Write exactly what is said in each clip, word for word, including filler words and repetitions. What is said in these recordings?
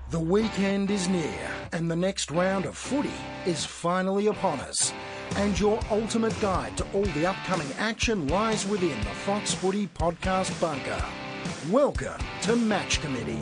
The weekend is near, and the next round of footy is finally upon us. And your ultimate guide to all the upcoming action lies within the Fox Footy Podcast Bunker. Welcome to Match Committee.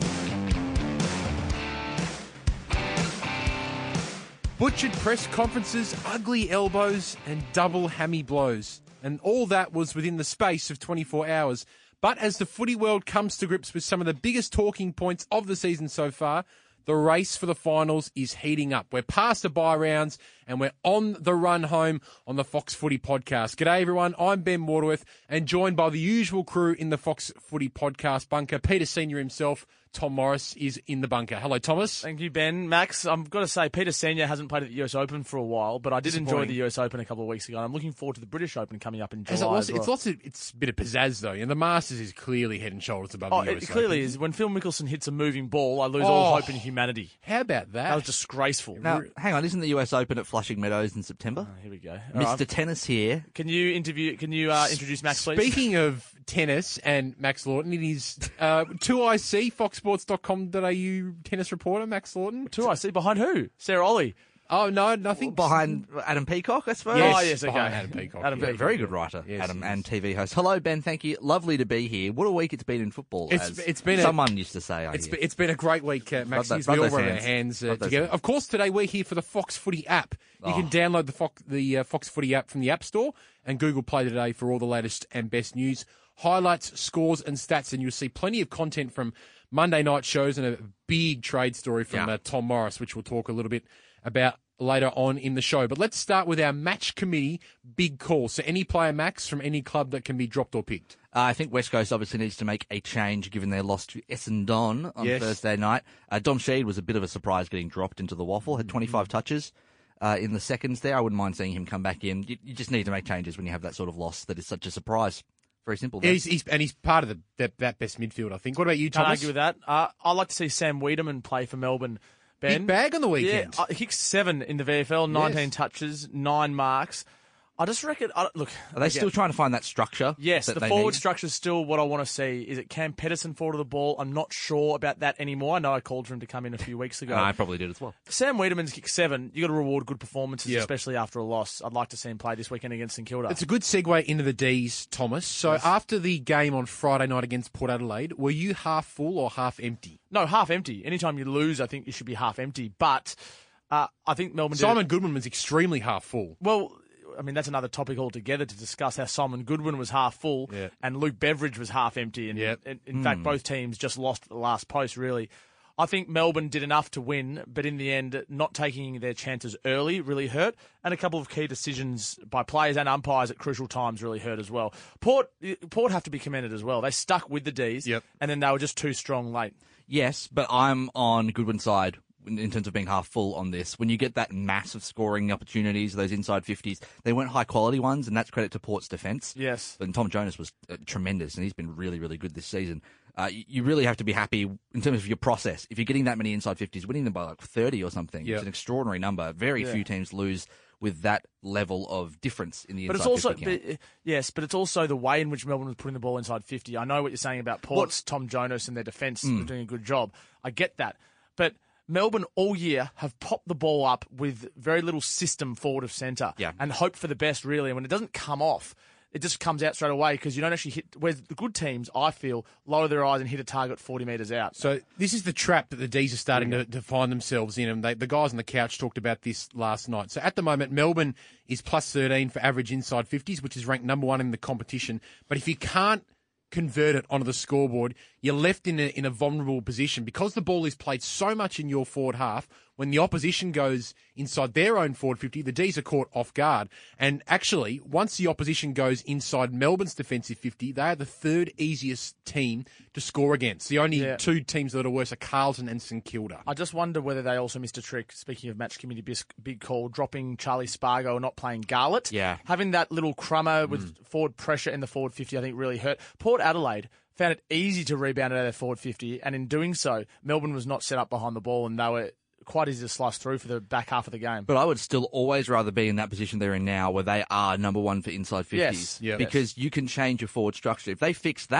Butchered press conferences, ugly elbows, and double hammy blows. And all that was within the space of twenty-four hours. But as the footy world comes to grips with some of the biggest talking points of the season so far, the race for the finals is heating up. We're past the bye rounds and we're on the run home on the Fox Footy Podcast. G'day everyone, I'm Ben Waterworth and joined by the usual crew in the Fox Footy Podcast bunker. Peter Senior himself, Tom Morris, is in the bunker. Hello, Thomas. Thank you, Ben. Max, I've got to say, Peter Senior hasn't played at the U S Open for a while, but I did enjoy the U S Open a couple of weeks ago, and I'm looking forward to the British Open coming up in July. As it was, as well. It's lots of, it's a bit of pizzazz though, and the Masters is clearly head and shoulders above Oh, the U S it clearly Open. is. When Phil Mickelson hits a moving ball, I lose all Oh. hope in humanity. How about that? That was disgraceful. Now, hang on, isn't the U S Open at Flushing Meadows in September? Oh, here we go. All Mister right. Tennis here. Can you interview? Can you uh, introduce Max, please? Speaking of tennis and Max Lawton, it is uh, two I C, fox sports dot com dot a u tennis reporter, Max Lawton. Two I see behind who? Sarah Ollie. Oh, no, nothing. Behind Adam Peacock, I suppose. Yes, Oh, yes, okay. behind Adam Peacock. Adam yeah. Peacock. Very good writer, Yes, Adam, he and is. T V host. Hello, Ben. Thank you. Lovely to be here. What a week it's been in football. It's- as it's been a- someone used to say. I It's hear. been, it's been a great week, uh, Max. Rub as that- we all rub those rub our hands. hands uh, Rub those together. hands. Of course, today we're here for the Fox Footy app. You can Oh. download the Fox, the uh, Fox Footy app from the App Store and Google Play today for all the latest and best news, highlights, scores, and stats. And you'll see plenty of content from Monday night shows and a big trade story from Yeah. uh, Tom Morris, which we'll talk a little bit about later on in the show. But let's start with our match committee big call. So any player, Max, from any club that can be dropped or picked. Uh, I think West Coast obviously needs to make a change given their loss to Essendon on Yes. Thursday night. Uh, Dom Sheed was a bit of a surprise getting dropped into the waffle, had twenty-five touches uh, in the seconds there. I wouldn't mind seeing him come back in. You, you just need to make changes when you have that sort of loss that is such a surprise. Very simple. He's, he's, and he's part of the that, that best midfield, I think. What about you, Can't Thomas? argue with that. Uh, I'd like to see Sam Wiedemann play for Melbourne. Ben. Big bag on the weekend. Yeah, uh, Hicks seven in the V F L, nineteen Yes. touches, nine marks. I just reckon. I, look, Are they again, still trying to find that structure? Yes, that the they forward need? structure is still what I want to see. Is it Cam Pedersen forward of the ball? I'm not sure about that anymore. I know I called for him to come in a few weeks ago. Uh, I probably did as well. Sam Wiedemann's kicked seven. You got to reward good performances, Yep. especially after a loss. I'd like to see him play this weekend against St Kilda. It's a good segue into the D's, Thomas. So after the game on Friday night against Port Adelaide, were you half full or half empty? no, half empty. Anytime you lose, I think you should be half empty. But uh, I think Melbourne did Simon it- Goodwin was extremely half full. Well, I mean, that's another topic altogether to discuss how Simon Goodwin was half full Yeah. and Luke Beveridge was half empty. And, Yep. and in fact, both teams just lost at the last post, really. I think Melbourne did enough to win, but in the end, not taking their chances early really hurt. And a couple of key decisions by players and umpires at crucial times really hurt as well. Port Port have to be commended as well. They stuck with the Ds, Yep. and then they were just too strong late. Yes, but I'm on Goodwin's side in in terms of being half full on this. When you get that mass of scoring opportunities, those inside fifties, they weren't high quality ones, and that's credit to Port's defence. Yes. And Tom Jonas was uh, tremendous, and he's been really, really good this season. Uh, you, you really have to be happy in terms of your process. If you're getting that many inside fifties, winning them by like thirty or something, Yep. it's an extraordinary number. Very Yeah. few teams lose with that level of difference in the But inside it's also, fifty count. but, yes, but it's also the way in which Melbourne was putting the ball inside fifty. I know what you're saying about Port's Tom Jonas and their defence Mm. doing a good job. I get that. But Melbourne all year have popped the ball up with very little system forward of centre Yeah. and hope for the best, really. And when it doesn't come off, it just comes out straight away because you don't actually hit. Whereas the good teams, I feel, lower their eyes and hit a target forty metres out. So this is the trap that the D's are starting to, to find themselves in, and they, the guys on the couch talked about this last night. So at the moment, Melbourne is plus thirteen for average inside fifties, which is ranked number one in the competition. But if you can't convert it onto the scoreboard, you're left in a, in a vulnerable position because the ball is played so much in your forward half. When the opposition goes inside their own forward fifty, the D's are caught off guard. And actually, once the opposition goes inside Melbourne's defensive fifty, they are the third easiest team to score against. The only Yeah. two teams that are worse are Carlton and St Kilda. I just wonder whether they also missed a trick, speaking of match committee bis- big call, dropping Charlie Spargo and not playing Garlett. Yeah. Having that little crummer with forward pressure in the forward fifty, I think really hurt. Port Adelaide found it easy to rebound out of their forward fifty, and in doing so, Melbourne was not set up behind the ball, and they were quite easy to slice through for the back half of the game. But I would still always rather be in that position they're in now where they are number one for inside fifties. Yes, yeah. Because you can change your forward structure. If they fix that,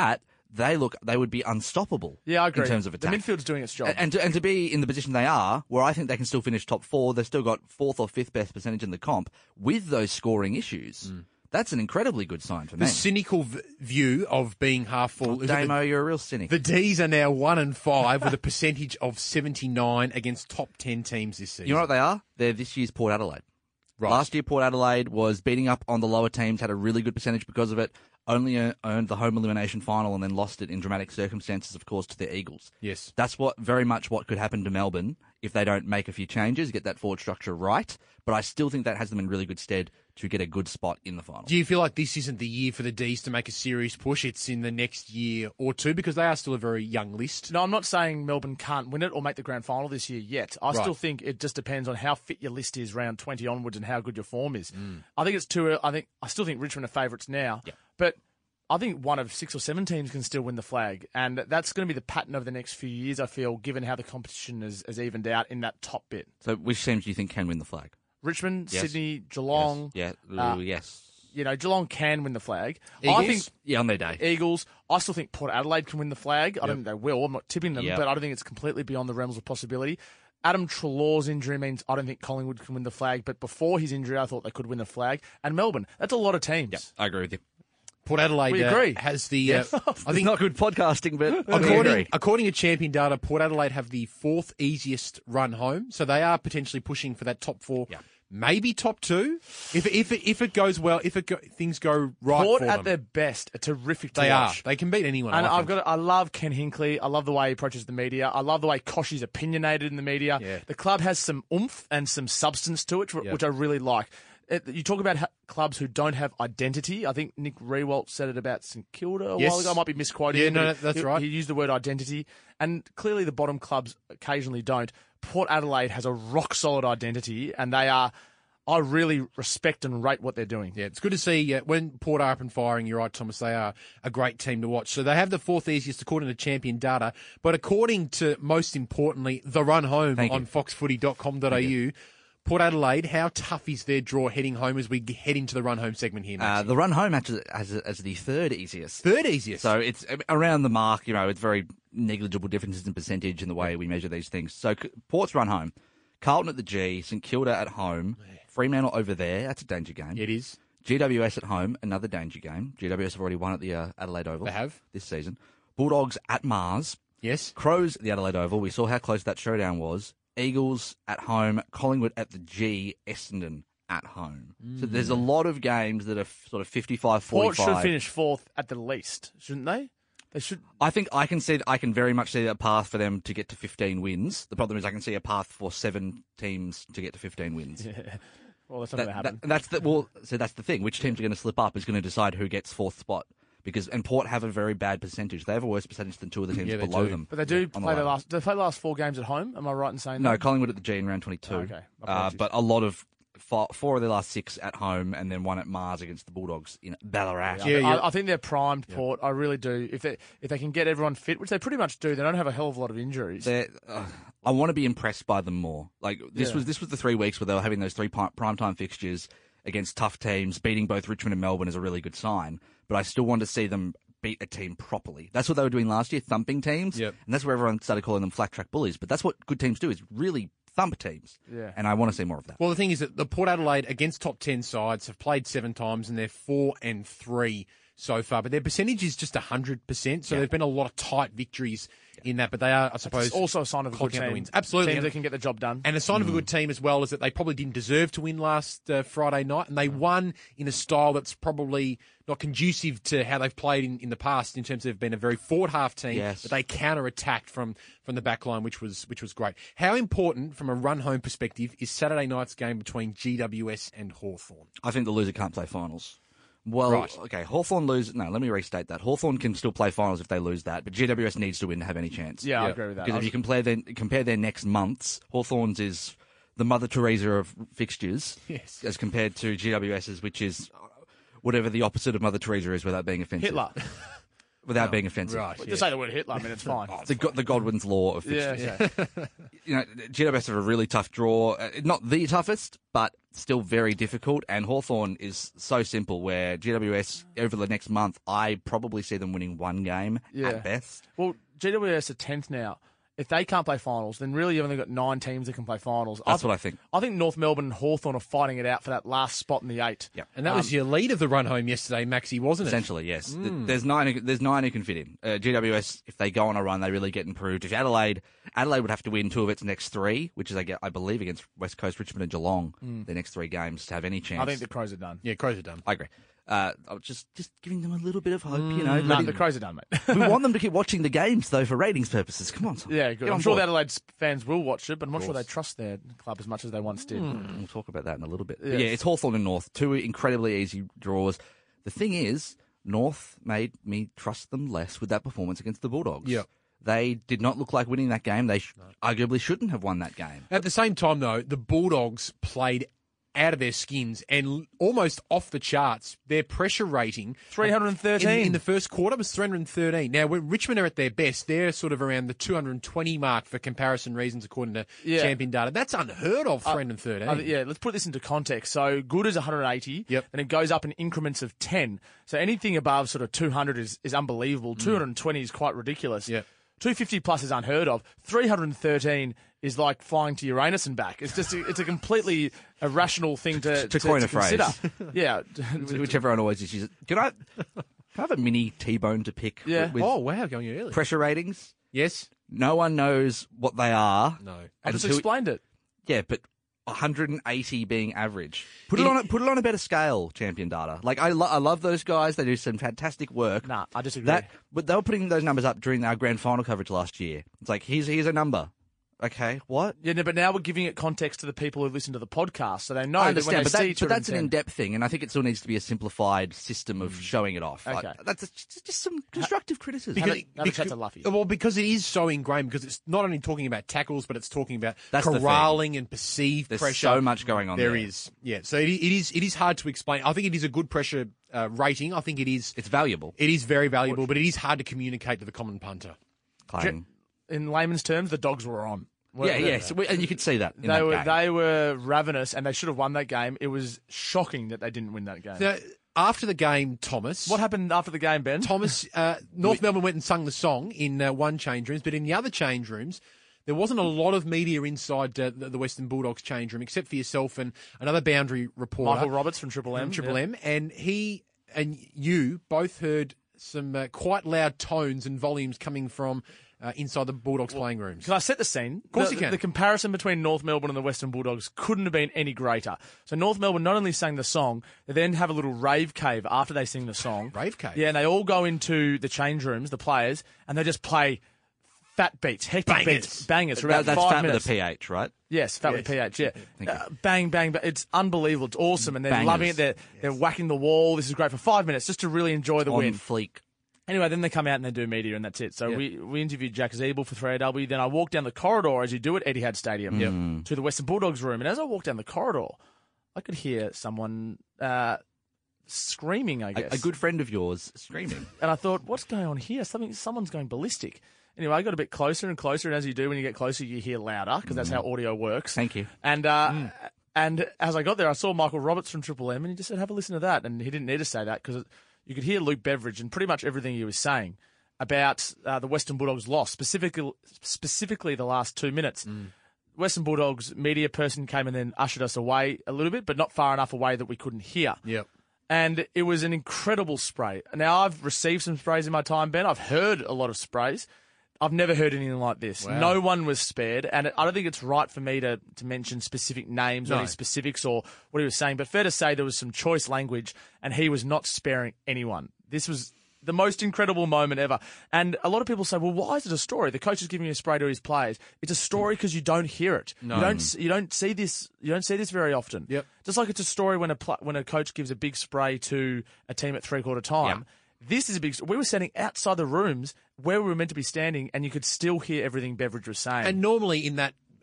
they look they would be unstoppable. Yeah, I agree. In terms of the attack. midfield's doing its job. And, and, to, and to be in the position they are, where I think they can still finish top four, they've still got fourth or fifth best percentage in the comp with those scoring issues. Mm. That's an incredibly good sign for the me. The cynical v- view of being half full. Oh, Damo, you're a real cynic. The D's are now one and five with a percentage of seventy-nine against top ten teams this season. You know what they are? They're this year's Port Adelaide. Right. Last year, Port Adelaide was beating up on the lower teams, had a really good percentage because of it, only earned the home elimination final and then lost it in dramatic circumstances, of course, to the Eagles. Yes. That's what very much what could happen to Melbourne if they don't make a few changes, get that forward structure right. But I still think that has them in really good stead to get a good spot in the final. Do you feel like this isn't the year for the D's to make a serious push? It's in the next year or two because they are still a very young list. No, I'm not saying Melbourne can't win it or make the grand final this year yet. I Right. still think it just depends on how fit your list is round twenty onwards and how good your form is. Mm. I think it's too early. I think I still think Richmond are favourites now, yeah. but I think one of six or seven teams can still win the flag, and that's going to be the pattern over the next few years, I feel, given how the competition has, has evened out in that top bit. So which teams do you think can win the flag? Richmond, Yes. Sydney, Geelong. Yes. Yeah. uh, Ooh, yes. You know, Geelong can win the flag. Eagles? I think Yeah, on their day. Eagles. I still think Port Adelaide can win the flag. I don't think they will. I'm not tipping them, Yep. but I don't think it's completely beyond the realms of possibility. Adam Treloar's injury means I don't think Collingwood can win the flag, but before his injury, I thought they could win the flag. And Melbourne, that's a lot of teams. I agree with you. Port Adelaide We uh, agree. has the. Uh, I It's think not good podcasting, but I according, agree. according to Champion Data, Port Adelaide have the fourth easiest run home, so they are potentially pushing for that top four. Yeah. Maybe top two, if if it, if it goes well, if it go, things go right Port for at them. their best, are terrific to They are. watch. They can beat anyone. And I I've think. got, I love Ken Hinkley. I love the way he approaches the media. I love the way Koshy's opinionated in the media. Yeah. The club has some oomph and some substance to it, Yeah. which I really like. It, you talk about ha- clubs who don't have identity. I think Nick Rewalt said it about St Kilda a Yes. while ago. I might be misquoting Yeah, him, no, but he- that's he, right. He used the word identity. And clearly the bottom clubs occasionally don't. Port Adelaide has a rock-solid identity, and they are... I really respect and rate what they're doing. Yeah, it's good to see uh, when Port are up and firing. You're right, Thomas. They are a great team to watch. So they have the fourth easiest according to Champion Data, but according to, most importantly, the run home Thank on you. fox footy dot com dot a u, Port Adelaide, how tough is their draw heading home as we head into the run home segment here, Uh, Maxie? the run home actually as, as the third easiest. Third easiest. So it's around the mark, you know, it's very negligible differences in percentage in the way we measure these things. So C- Port's run home, Carlton at the G, St Kilda at home, Fremantle over there, that's a danger game. It is. G W S at home, another danger game. G W S have already won at the uh, Adelaide Oval. They have. This season. Bulldogs at Mars. Yes. Crows at the Adelaide Oval. We saw how close that showdown was. Eagles at home. Collingwood at the G. Essendon at home. So there's a lot of games that are f- sort of fifty-five Port forty-five. should finish fourth at the least, shouldn't they? They should. I think I can see. I can very much see that path for them to get to fifteen wins. The problem is I can see a path for seven teams to get to fifteen wins. Well, that's not That- going to happen. that- that's the well. So that's the thing. Which teams are going to slip up is going to decide who gets fourth spot. Because and Port have a very bad percentage. They have a worse percentage than two of the teams Yeah, they below do. them. but they do on the play the ladder. last. They play the last four games at home. Am I right in saying No, that? Collingwood at the G in round twenty-two. Oh, okay. Uh, Apologies. but a lot of four, four of their last six at home, and then one at Mars against the Bulldogs in Ballarat. Yeah, Yeah, I, yeah. I think they're primed, Port. I really do. If they if they can get everyone fit, which they pretty much do, they don't have a hell of a lot of injuries. They're, uh, I want to be impressed by them more. Like this Yeah. was this was the three weeks where they were having those three pi- primetime fixtures against tough teams. Beating both Richmond and Melbourne is a really good sign. But I still want to see them beat a team properly. That's what they were doing last year, thumping teams. Yep. And that's where everyone started calling them flat track bullies. But that's what good teams do, is really thump teams. Yeah. And I want to see more of that. Well, the thing is that the Port Adelaide against top ten sides have played seven times and they're four and three so far, but their percentage is just one hundred percent. So Yeah. there've been a lot of tight victories in that, but they are, I suppose, It's also a sign of a good clocking out the team. wins. Absolutely. Teams that can get the job done. And a sign of a good team as well is that they probably didn't deserve to win last uh, Friday night, and they won in a style that's probably not conducive to how they've played in, in the past in terms of being a very forward half team, Yes. but they counter-attacked from, from the back line, which was which was great. How important, from a run-home perspective, is Saturday night's game between G W S and Hawthorn? I think the loser can't play finals. Well, Right. okay, Hawthorn lose. No, let me restate that. Hawthorn can still play finals if they lose that, but G W S needs to win to have any chance. yeah, I Yeah. agree with that. Because I if was- you compare their, compare their next months, Hawthorn's is the Mother Teresa of fixtures, Yes. as compared to G W S's, which is whatever the opposite of Mother Teresa is without being offensive. Hitler. without being offensive. Right. Just say the word Hitler. I mean, it's fine. The, Go- the Godwin's law of yeah, fixtures. yeah. You know, G W S have a really tough draw. Uh, not the toughest, but still very difficult. And Hawthorn is so simple where G W S, over the next month, I probably see them winning one game Yeah. at best. Well, G W S are tenth now. If they can't play finals, then really you've only got nine teams that can play finals. That's I, what I think. I think North Melbourne and Hawthorn are fighting it out for that last spot in the eight. Yeah. And that was your lead of the run home yesterday, Maxie, wasn't it? Essentially, yes. Th- There's nine. who- There's nine who can fit in. Uh, G W S, if they go on a run, they really get improved. If Adelaide, Adelaide would have to win two of its next three, which is I, get, I believe against West Coast, Richmond, and Geelong. Their next three games to have any chance. I think the Crows are done. Yeah, Crows are done. I agree. Uh, I was just just giving them a little bit of hope, you know. No, letting- the Crows are done, mate. we want them to keep watching the games though for ratings purposes. Come on, Tom. yeah, Get good. on I'm sure board. the Adelaide fans will watch it, but I'm not sure they trust their club as much as they once did. We'll talk about that in a little bit. But Yes. yeah, it's Hawthorn and North, two incredibly easy draws. The thing is, North made me trust them less with that performance against the Bulldogs. Yep. They did not look like winning that game. They sh- arguably shouldn't have won that game. At the same time, though, the Bulldogs played out of their skins and l- almost off the charts. Their pressure rating three hundred thirteen. in, in the first quarter was three hundred thirteen. Now, when Richmond are at their best, they're sort of around the two hundred twenty mark for comparison reasons, according to Yeah. Champion Data. That's unheard of, three hundred thirteen. Uh, yeah, let's put this into context. So good is one hundred eighty, Yep. and it goes up in increments of ten. So anything above sort of two hundred is, is unbelievable. two hundred twenty is quite ridiculous. Yep. two fifty plus is unheard of. three hundred thirteen is like flying to Uranus and back. It's just a, it's a completely irrational thing to, To coin a consider. phrase. yeah. Which everyone always uses. Can I, can I have a mini T-bone to pick Yeah. with, with Oh, wow, going early. pressure ratings? Yes? No one knows what they are. No. I just until- explained it. Yeah, but one hundred eighty being average. Put it, It- on a, put it on a better scale, Champion Data. Like I, lo- I love those guys. They do some fantastic work. Nah, I disagree. That, but they were putting those numbers up during our grand final coverage last year. It's like here's here's a number. Okay, what? Yeah, no, but now we're giving it context to the people who listen to the podcast, so they know I that when understand, they but, see that, but that's an two hundred ten in-depth thing, and I think it still needs to be a simplified system of showing it off. Like, Okay. that's just, just some constructive criticism. Have Because, a- have a chat to Luffy. Well, because it is so ingrained, because it's not only talking about tackles, but it's talking about That's the thing. corralling and perceived There's pressure. so much going on There there. is. Yeah. So it, it is it is hard to explain. I think it is a good pressure uh, rating. I think it is It's valuable. it is very valuable, but it is hard to communicate to the common punter. Playing. In layman's terms, the dogs were on. Yeah, weren't they? yeah, so we- and you could see that in They that were game. they were ravenous, and they should have won that game. It was shocking that they didn't win that game. Now, after the game, Thomas. What happened after the game, Ben? Thomas, uh, North Melbourne went and sung the song in uh, one change rooms, but in the other change rooms, there wasn't a lot of media inside uh, the the Western Bulldogs change room, except for yourself and another boundary reporter, Michael Roberts from Triple M. from Triple yeah. M, and he and you both heard some uh, quite loud tones and volumes coming from uh, inside the Bulldogs playing rooms. Can I set the scene? Of course the, you can. The comparison between North Melbourne and the Western Bulldogs couldn't have been any greater. So North Melbourne not only sang the song, they then have a little rave cave after they sing the song. Rave cave? Yeah, and they all go into the change rooms, the players, and they just play fat beats, hectic Bangers. beats, bangers for That- about that's five fat minutes. with a P H, right? Yes, fat with P H, yeah. Thank you. Uh, bang, bang, bang. It's unbelievable. It's awesome. And they're Bangers. loving it. They're, they're whacking the wall. This is great for five minutes just to really enjoy the On win. fleek. Anyway, then they come out and they do media, and that's it. So Yeah. we, we interviewed Jack Zeeble for three A W. Then I walked down the corridor, as you do at Etihad Stadium, Yep. to the Western Bulldogs room. And as I walked down the corridor, I could hear someone uh, screaming, I A, guess. a good friend of yours screaming. And I thought, what's going on here? Something, someone's going ballistic. Anyway, I got a bit closer and closer, and as you do, when you get closer, you hear louder, because that's how audio works. Thank you. And uh, and as I got there, I saw Michael Roberts from Triple M, and he just said, have a listen to that. And he didn't need to say that, because you could hear Luke Beveridge and pretty much everything he was saying about uh, the Western Bulldogs' loss, specifically, specifically the last two minutes. Western Bulldogs media person came and then ushered us away a little bit, but not far enough away that we couldn't hear. Yep. And it was an incredible spray. Now, I've received some sprays in my time, Ben. I've heard a lot of sprays. I've never heard anything like this. Wow. No one was spared. And I don't think it's right for me to, to mention specific names or No. any specifics or what he was saying. But fair to say there was some choice language, and he was not sparing anyone. This was the most incredible moment ever. And a lot of people say, well, why is it a story? The coach is giving a spray to his players. It's a story because you don't hear it. No. You don't. You don't see this. You don't see this very often. Yep. Just like it's a story when a pl- when a coach gives a big spray to a team at three quarter time. This is a big. We were standing outside the rooms where we were meant to be standing, and you could still hear everything Beveridge was saying. And normally in that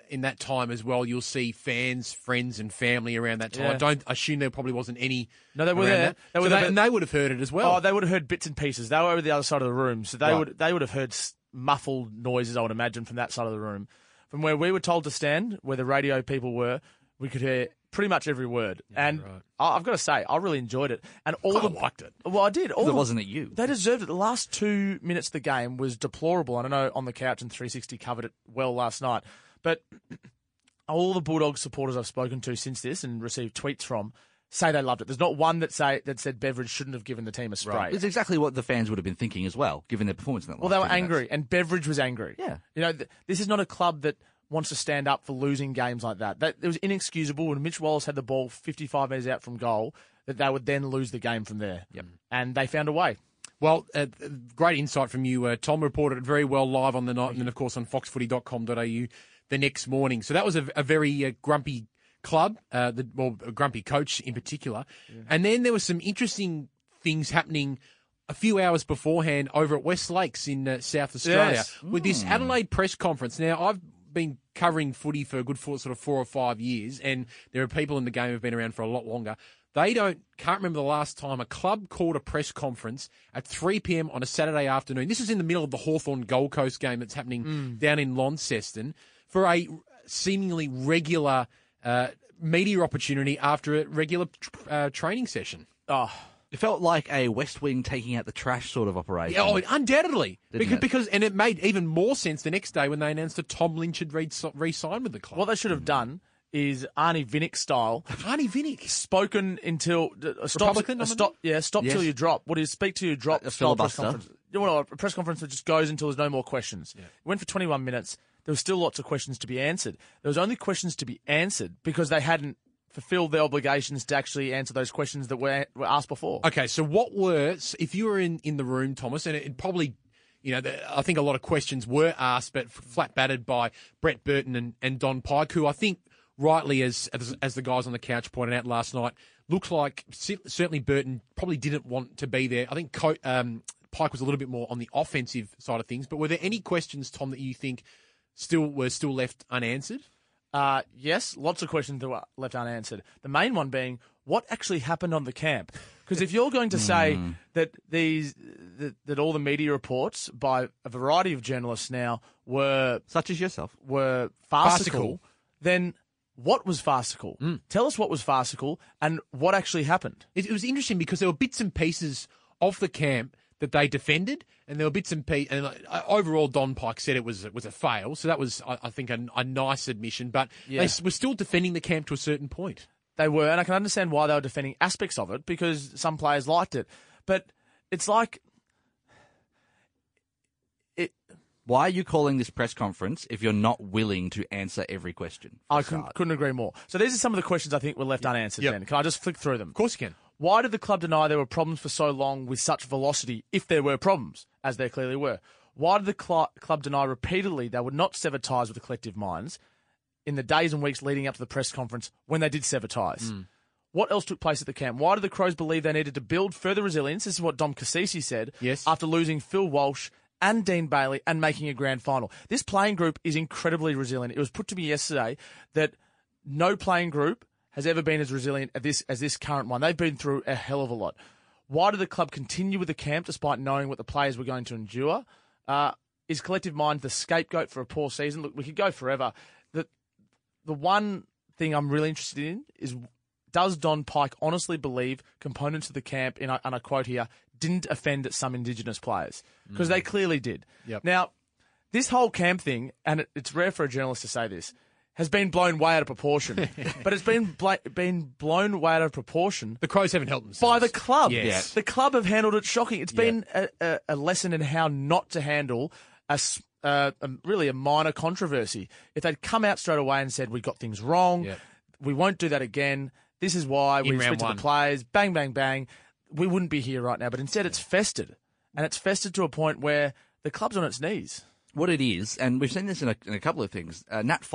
in that time as well, you'll see fans, friends, and family around that time. Yeah. I don't I assume there probably wasn't any. No, they were around there. that. They were So there, they- but- and they would have heard it as well. Oh, they would have heard bits and pieces. They were over the other side of the room, so they Right. would they would have heard s- muffled noises, I would imagine, from that side of the room. From where we were told to stand, where the radio people were, we could hear pretty much every word. and right. I- I've got to say, I really enjoyed it. And all Kinda the liked it. Well, I did. All Because it the- wasn't at you. They deserved it. The last two minutes of the game was deplorable. And I know On the Couch and three sixty covered it well last night. But all the Bulldogs supporters I've spoken to since this and received tweets from say they loved it. There's not one that say that said Beveridge shouldn't have given the team a spray. It's exactly what the fans would have been thinking as well, given their performance in that Well, last they were ten minutes. angry, and Beveridge was angry. Yeah. You know, th- this is not a club that wants to stand up for losing games like that. That it was inexcusable when Mitch Wallace had the ball fifty-five metres out from goal, that they would then lose the game from there. Yep. And they found a way. Well, uh, great insight from you. Uh, Tom reported it very well live on the night, and then, of course, on fox footy dot com dot a u the next morning. So that was a, a very uh, grumpy club, uh, the well, a grumpy coach in particular. Yeah. And then there were some interesting things happening a few hours beforehand over at West Lakes in uh, South Australia Yes. with this Adelaide press conference. Now, I've been covering footy for a good four, sort of four or five years, and there are people in the game who've been around for a lot longer. They don't can't remember the last time a club called a press conference at three p.m. on a Saturday afternoon. This is in the middle of the Hawthorn Gold Coast game that's happening mm. down in Launceston for a seemingly regular uh, media opportunity after a regular uh, training session. Oh, It felt like a West Wing taking out the trash sort of operation. Yeah, oh, undoubtedly. Didn't Because, it? because and it made even more sense the next day when they announced that Tom Lynch had re- re-signed with the club. what they should have done is Arnie Vinnick style. Arnie Vinnick. Spoken until uh, stop, Republican, uh, stop, yeah, stop Yes. till you drop. What is speak till you drop? A- a style press filibuster. conference. You know, what, a press conference that just goes until there's no more questions. It went for twenty-one minutes. There was still lots of questions to be answered. There was only questions to be answered because they hadn't fulfilled their obligations to actually answer those questions that were, were asked before. Okay, so what were, if you were in, in the room, Thomas, and it, it probably, you know, the, I think a lot of questions were asked, but flat battered by Brett Burton and, and Don Pike, who I think rightly, as, as as the guys on the couch pointed out last night, looks like certainly Burton probably didn't want to be there. I think Co- um, Pike was a little bit more on the offensive side of things. But were there any questions, Tom, that you think still were still left unanswered? Uh, yes, lots of questions that were left unanswered. The main one being, what actually happened on the camp? Because if you're going to say that these that, that all the media reports by a variety of journalists now were Such as yourself. were farcical, Farcical. then what was farcical? Tell us what was farcical and what actually happened. It, it was interesting because there were bits and pieces of the camp that they defended, and there were bits and pieces. And uh, overall, Don Pike said it was it was a fail, so that was, I, I think, a, a nice admission. But Yeah. they s- were still defending the camp to a certain point. They were, and I can understand why they were defending aspects of it because some players liked it. But it's like it. Why are you calling this press conference if you're not willing to answer every question? for I a couldn't, start? couldn't agree more. So these are some of the questions I think were left unanswered. Yep. Then can I just flick through them? Of course you can. Why did the club deny there were problems for so long with such velocity, if there were problems, as there clearly were? Why did the cl- club deny repeatedly they would not sever ties with the collective minds in the days and weeks leading up to the press conference when they did sever ties? Mm. What else took place at the camp? Why did the Crows believe they needed to build further resilience? This is what Dom Cassisi said Yes. after losing Phil Walsh and Dean Bailey and making a grand final. This playing group is incredibly resilient. It was put to me yesterday that no playing group has ever been as resilient as this, as this current one. They've been through a hell of a lot. Why did the club continue with the camp despite knowing what the players were going to endure? Uh, is collective mind the scapegoat for a poor season? Look, we could go forever. The, the one thing I'm really interested in is, does Don Pike honestly believe components of the camp, and I, and I quote here, didn't offend some Indigenous players? Because they clearly did. Yep. Now, this whole camp thing, and it, it's rare for a journalist to say this, has been blown way out of proportion. But it's been bla- been blown way out of proportion The Crows haven't helped themselves. by the club. Yes. The club have handled it shocking. It's been a, a, a lesson in how not to handle a, s- uh, a really a minor controversy. If they'd come out straight away and said, we got things wrong, Yep. we won't do that again, this is why, we In round speak to one. the players, bang, bang, bang, we wouldn't be here right now. But instead it's festered. And it's festered to a point where the club's on its knees. What it is, and we've seen this in a, in a couple of things. Uh, Nat Fife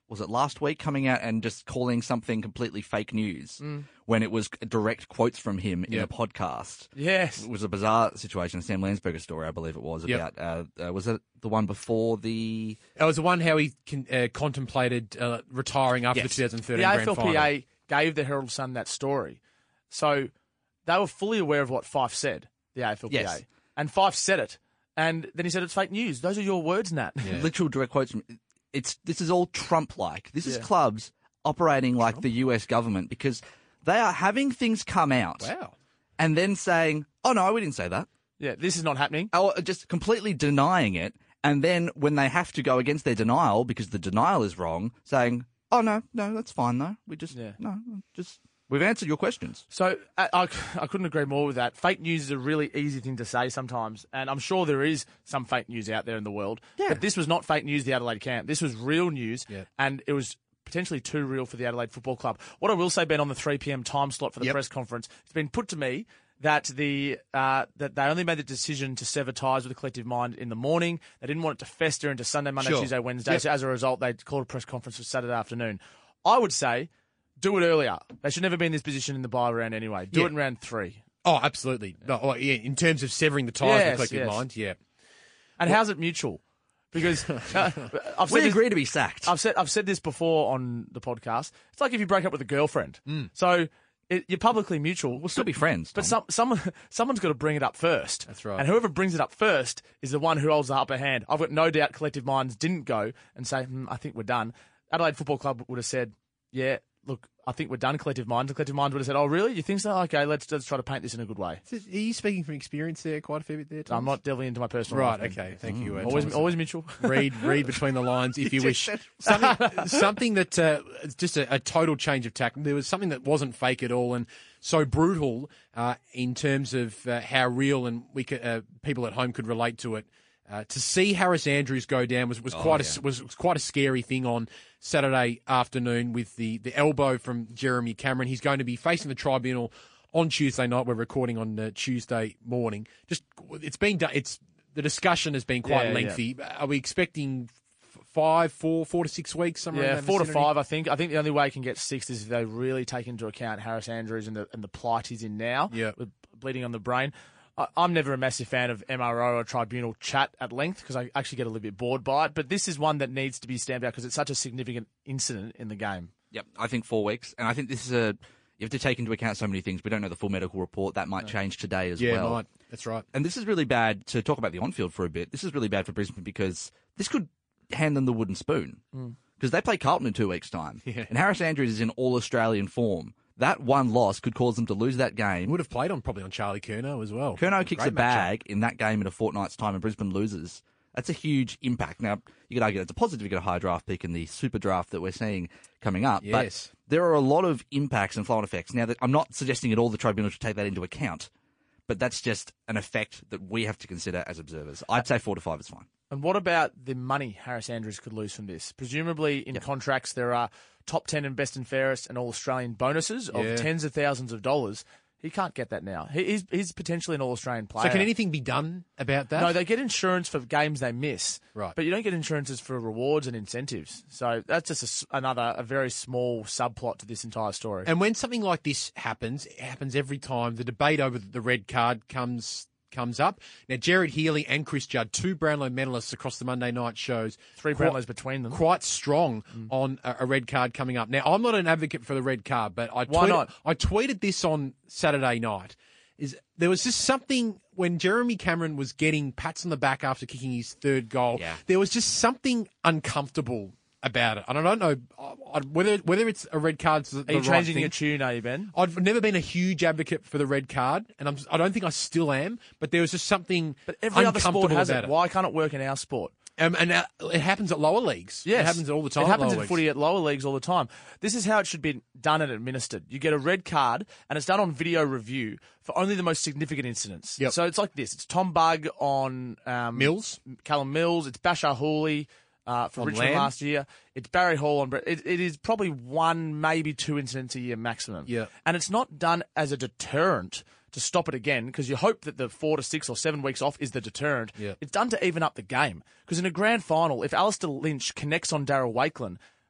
was it last week, coming out and just calling something completely fake news mm. when it was direct quotes from him yep. in a podcast. Yes. It was a bizarre situation, a Sam Landsberger story, I believe it was, yep. about, uh, uh, was it the one before the... It was the one how he con- uh, contemplated uh, retiring after yes. the twenty thirteen the grand A F L P A final. Gave the Herald Sun that story. So they were fully aware of what Fife said, the A F L P A. Yes. And Fife said it. And then he said it's fake news. Those are your words, Nat. Yeah. Literal direct quotes from... It's This is all Trump-like. This is Yeah. clubs operating like Trump? the U S government because they are having things come out Wow. and then saying, oh, no, we didn't say that. Yeah, this is not happening. Or just completely denying it. And then when they have to go against their denial because the denial is wrong, saying, oh, no, no, that's fine, though. We just, Yeah. no, just, we've answered your questions. So I, I, I couldn't agree more with that. Fake news is a really easy thing to say sometimes, and I'm sure there is some fake news out there in the world. Yeah. But this was not fake news, the Adelaide camp. This was real news, Yeah. and it was potentially too real for the Adelaide Football Club. What I will say, Ben, on the three p.m. time slot for the Yep. press conference, it's been put to me that the uh, that they only made the decision to sever ties with the collective mind in the morning. They didn't want it to fester into Sunday, Monday, Sure. Tuesday, Wednesday. Yep. So as a result, they called a press conference for Saturday afternoon. I would say do it earlier. They should never be in this position in the bye round anyway. Do Yeah. it in round three. Oh, absolutely. No, oh, yeah, in terms of severing the ties Yes, with collective yes. mind, yeah. And how's it mutual? Because uh, I've We said this, agree to be sacked. I've said I've said this before on the podcast. It's like if you break up with a girlfriend. Mm. So it, you're publicly mutual. We'll still be friends. But Tom. some, someone, someone's got to bring it up first. That's right. And whoever brings it up first is the one who holds the upper hand. I've got no doubt collective minds didn't go and say, hmm, I think we're done. Adelaide Football Club would have said, yeah, look, I think we're done, collective minds. And collective minds would have said, oh, really? You think so? Okay, let's let's try to paint this in a good way. Are you speaking from experience there quite a fair bit there, Thomas? I'm not delving into my personal Right, life. okay. Thank you. Uh, Always, Thomas. always mutual. read read between the lines if you, You wish. just Something, something that uh, it's just a, a total change of tack. There was something that wasn't fake at all and so brutal uh, in terms of uh, how real and we could, uh, people at home could relate to it. Uh, to see Harris Andrews go down was, was Oh, quite yeah. a was, was quite a scary thing on Saturday afternoon with the, the elbow from Jeremy Cameron. He's going to be facing the tribunal on Tuesday night. We're recording on uh, Tuesday morning. Just it's been done. It's the discussion has been quite Yeah, lengthy. Are we expecting f- five, four, four to six weeks? Somewhere in Yeah, that four to vicinity? five, I think. I think the only way you can get six is if they really take into account Harris Andrews and the and the plight he's in now, Yeah. with bleeding on the brain. I, I'm never a massive fan of M R O or tribunal chat at length because I actually get a little bit bored by it. But this is one that needs to be stamped out because it's such a significant incident in the game. Yep, I think four weeks. And I think this is a... You have to take into account so many things. We don't know the full medical report. That might change today as Yeah, well. might. That's right. And this is really bad, to talk about the on-field for a bit, this is really bad for Brisbane because this could hand them the wooden spoon. Because they play Carlton in two weeks' time. Yeah. And Harris Andrews is in all-Australian form. That one loss could cause them to lose that game. Would have played on probably on Charlie Curnow as well. Curnow kicks Great a matchup. bag in that game in a fortnight's time and Brisbane loses. That's a huge impact. Now, you could argue it's a positive you get a high draft pick in the super draft that we're seeing coming up. Yes. But there are a lot of impacts and flow-on effects. Now, that I'm not suggesting at all the tribunal should take that into account, but that's just an effect that we have to consider as observers. I'd say four to five is fine. And what about the money Harris Andrews could lose from this? Presumably in contracts there are top ten and best and fairest and all-Australian bonuses of Yeah. tens of thousands of dollars. He can't get that now. He, he's, he's potentially an all-Australian player. So can anything be done about that? No, they get insurance for games they miss. Right. But you don't get insurances for rewards and incentives. So that's just a s another, a very small subplot to this entire story. And when something like this happens, it happens every time. The debate over the red card comes comes up. Now, Jared Healy and Chris Judd, two Brownlow medalists across the Monday night shows. Three quite- Brownlows between them. Quite strong on a, a red card coming up. Now, I'm not an advocate for the red card, but I Why tweeted, not? I tweeted this on Saturday night. Is there was just something when Jeremy Cameron was getting pats on the back after kicking his third goal. Yeah. There was just something uncomfortable about it, and I don't know uh, whether whether it's a red card's the, Are you the right changing thing. your tune, are you, Ben? I've never been a huge advocate for the red card, and I'm, I don't think I still am. But there was just something But every other uncomfortable sport has about it. it. Why can't it work in our sport? Um, and uh, it happens at lower leagues. Yes. It happens all the time. It at happens lower in leagues. footy at lower leagues all the time. This is how it should be done and administered. You get a red card, and it's done on video review for only the most significant incidents. Yep. So it's like this. It's Tom Bugg on um, Mills. Callum Mills. It's Bashar Hooley uh, for On Richmond Lamb. last year. It's Barry Hall on... It, it is probably one, maybe two incidents a year maximum. Yeah. And it's not done as a deterrent to stop it again, because you hope that the four to six or seven weeks off is the deterrent. Yeah. It's done to even up the game. Because in a grand final, if Alistair Lynch connects on Darryl Wakelin,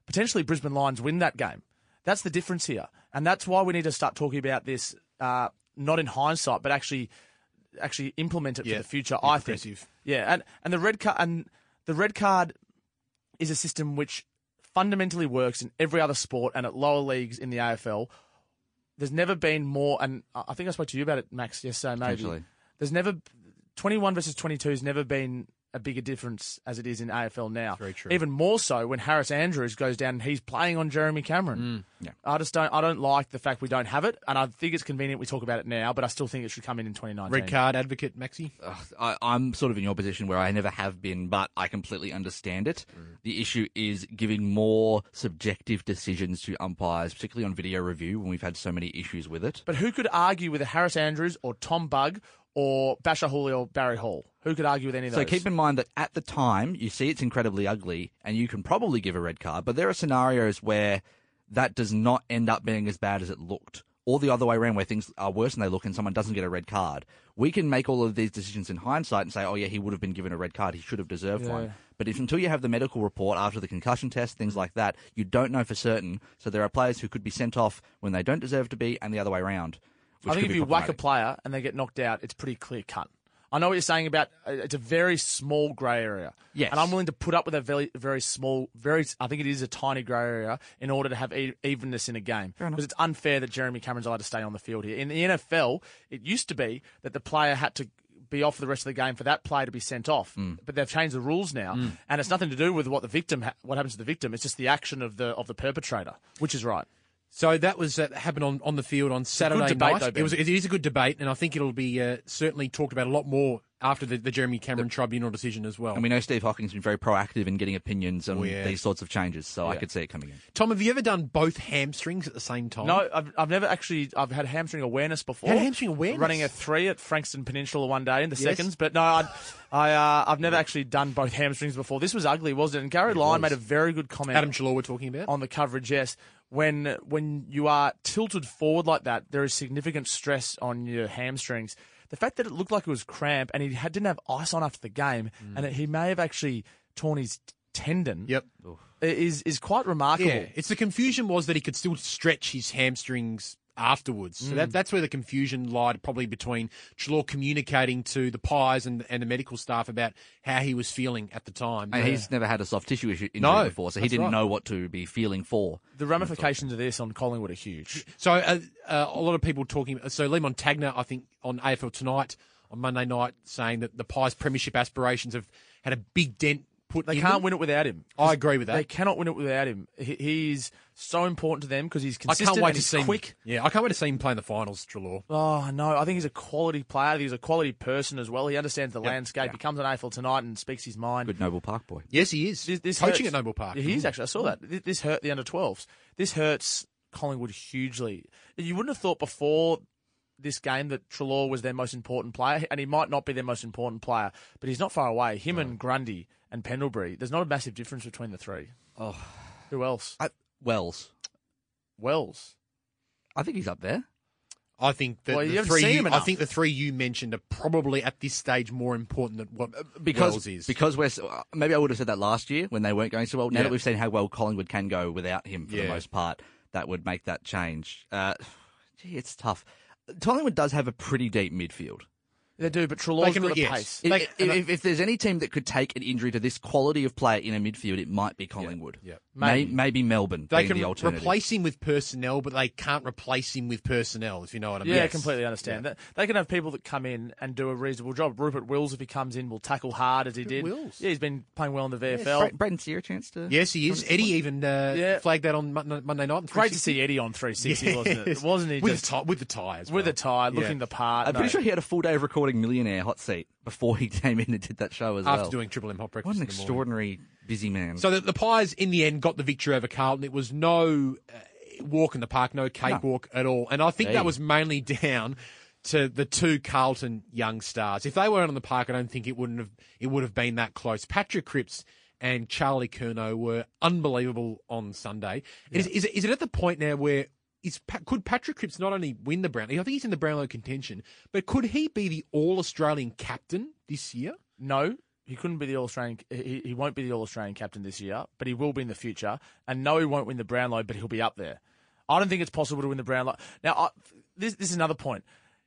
potentially Brisbane Lions win that game. That's the difference here. And that's why we need to start talking about this, uh, not in hindsight, but actually actually implement it Yeah, for the future, yeah, I progressive. think. Yeah, and, and the red card and the red card is a system which fundamentally works in every other sport and at lower leagues in the A F L. There's never been more, and I think I spoke to you about it, Max, yesterday, maybe. Potentially. There's never, twenty-one versus twenty-two has never been a bigger difference as it is in A F L now. Very true. Even more so when Harris Andrews goes down and he's playing on Jeremy Cameron. Yeah. I just don't, I don't like the fact we don't have it, and I think it's convenient we talk about it now, but I still think it should come in in twenty nineteen. Red card advocate, Maxi? Ugh, I, I'm sort of in your position where I never have been, but I completely understand it. Mm. The issue is giving more subjective decisions to umpires, particularly on video review when we've had so many issues with it. But who could argue with a Harris Andrews or Tom Bugg or Basher Hooley or Barry Hall? Who could argue with any of those? So keep in mind that at the time, you see it's incredibly ugly and you can probably give a red card, but there are scenarios where that does not end up being as bad as it looked. Or the other way around where things are worse than they look and someone doesn't get a red card. We can make all of these decisions in hindsight and say, oh yeah, he would have been given a red card. He should have deserved Yeah. one. But if until you have the medical report after the concussion test, things like that, you don't know for certain. So there are players who could be sent off when they don't deserve to be and the other way around. I think if you whack a player and they get knocked out, it's pretty clear cut. I know what you're saying about uh, it's a very small grey area. Yes. And I'm willing to put up with a very, very small, very, I think it is a tiny grey area in order to have e- evenness in a game. Because it's unfair that Jeremy Cameron's allowed to stay on the field here. In the N F L, it used to be that the player had to be off for the rest of the game for that player to be sent off. Mm. But they've changed the rules now, Mm. and it's nothing to do with what the victim, ha- what happens to the victim. It's just the action of the of the perpetrator, which is right. So that was uh, happened on, on the field on Saturday debate, night. though, Ben. it was it is a good debate, and I think it'll be uh, certainly talked about a lot more after the, the Jeremy Cameron tribunal decision as well. And we know Steve Hocking's been very proactive in getting opinions on Oh, yeah. these sorts of changes, so I Yeah. could see it coming in. Tom, have you ever done both hamstrings at the same time? No, I've, I've never actually. I've had hamstring awareness before. Had hamstring awareness? Running a three at Frankston Peninsula one day in the Yes. seconds, but no, I, I, uh, I've never actually done both hamstrings before. This was ugly, wasn't it? And Gary Lyon was. made a very good comment. Adam Chalor we're talking about. on the coverage, yes. When when you are tilted forward like that, there is significant stress on your hamstrings. The fact that it looked like it was cramp and he had, didn't have ice on after the game, and it, he may have actually torn his tendon. Yep. is is quite remarkable. Yeah, it's the confusion was that he could still stretch his hamstrings afterwards. So that, that's where the confusion lied, probably between Chalor communicating to the Pies and, and the medical staff about how he was feeling at the time. And Yeah. he's never had a soft tissue issue injury No, before, so he that's didn't right. know what to be feeling for. The ramifications of this on Collingwood are huge. So uh, uh, a lot of people talking. So Lee Montagna, I think, on A F L Tonight on Monday night, saying that the Pies' premiership aspirations have had a big dent put. They in can't them. win it without him. I agree with They that. cannot win it without him. He, he's so important to them because he's I consistent can't wait and to he's see quick. him. Yeah, I can't wait to see him play in the finals, Chalor. Oh, no. I think he's a quality player. He's a quality person as well. He understands the landscape. He comes on A F L Tonight and speaks his mind. Good Noble Park boy. Yes, he is. This, this Coaching hurts. at Noble Park. Yeah, he is actually. I saw that. This, this hurt the under twelves. This hurts Collingwood hugely. You wouldn't have thought before this game that Treloar was their most important player, and he might not be their most important player, but he's not far away. Him and Grundy and Pendlebury, there's not a massive difference between the three. Oh, Who else? I, Wells. Wells. I think he's up there. I think that Well, you the haven't three seen you, him I enough. think the three you mentioned are probably at this stage more important than what Because Wells is. because we're so- uh, maybe I would have said that last year when they weren't going so well. Now Yeah. that we've seen how well Collingwood can go without him for Yeah. the most part, that would make that change. Uh, gee, it's tough. Collingwood does have a pretty deep midfield. They do, but They Treloar's can- got the yes. pace. If, They- if, and I- if, if there's any team that could take an injury to this quality of player in a midfield, it might be Collingwood. Yeah. May, Maybe. maybe Melbourne They being can the alternative. replace him with personnel, but they can't replace him with personnel, if you know what I mean. Yeah, I Yes. completely understand that. They can have people that come in and do a reasonable job. Rupert Wills, if he comes in, will tackle hard as he did. Wills. Yeah, he's been playing well in the V F L. Bra- Braden Sear a chance to. Yes, he is. Eddie even uh, Yeah. flagged that on Mon- Monday night. on Great to three sixty. see Eddie on three sixty, Yes. wasn't it? Wasn't he? With, just the tie, with the tie as with well. a tie, Yeah. looking the part. I'm No. pretty sure he had a full day of recording Millionaire hot seat before he came in and did that show as After well. doing Triple M Hot Breakfast What an in the morning. extraordinary busy man. So the, the Pies, in the end, got the victory over Carlton. It was no uh, walk in the park, no cakewalk at all. And I think Hey. that was mainly down to the two Carlton young stars. If they weren't on the park, I don't think it wouldn't have it would have been that close. Patrick Cripps and Charlie Curnow were unbelievable on Sunday. Is, is, it, is it at the point now where is Pa- could Patrick Cripps not only win the Brownlow? I think he's in the Brownlow contention, but could he be the All-Australian captain this year? No, he couldn't be the All Australian. He, he won't be the All Australian captain this year, but he will be in the future. And no, he won't win the Brownlow, but he'll be up there. I don't think it's possible to win the Brownlow. Now, I, this this is another point.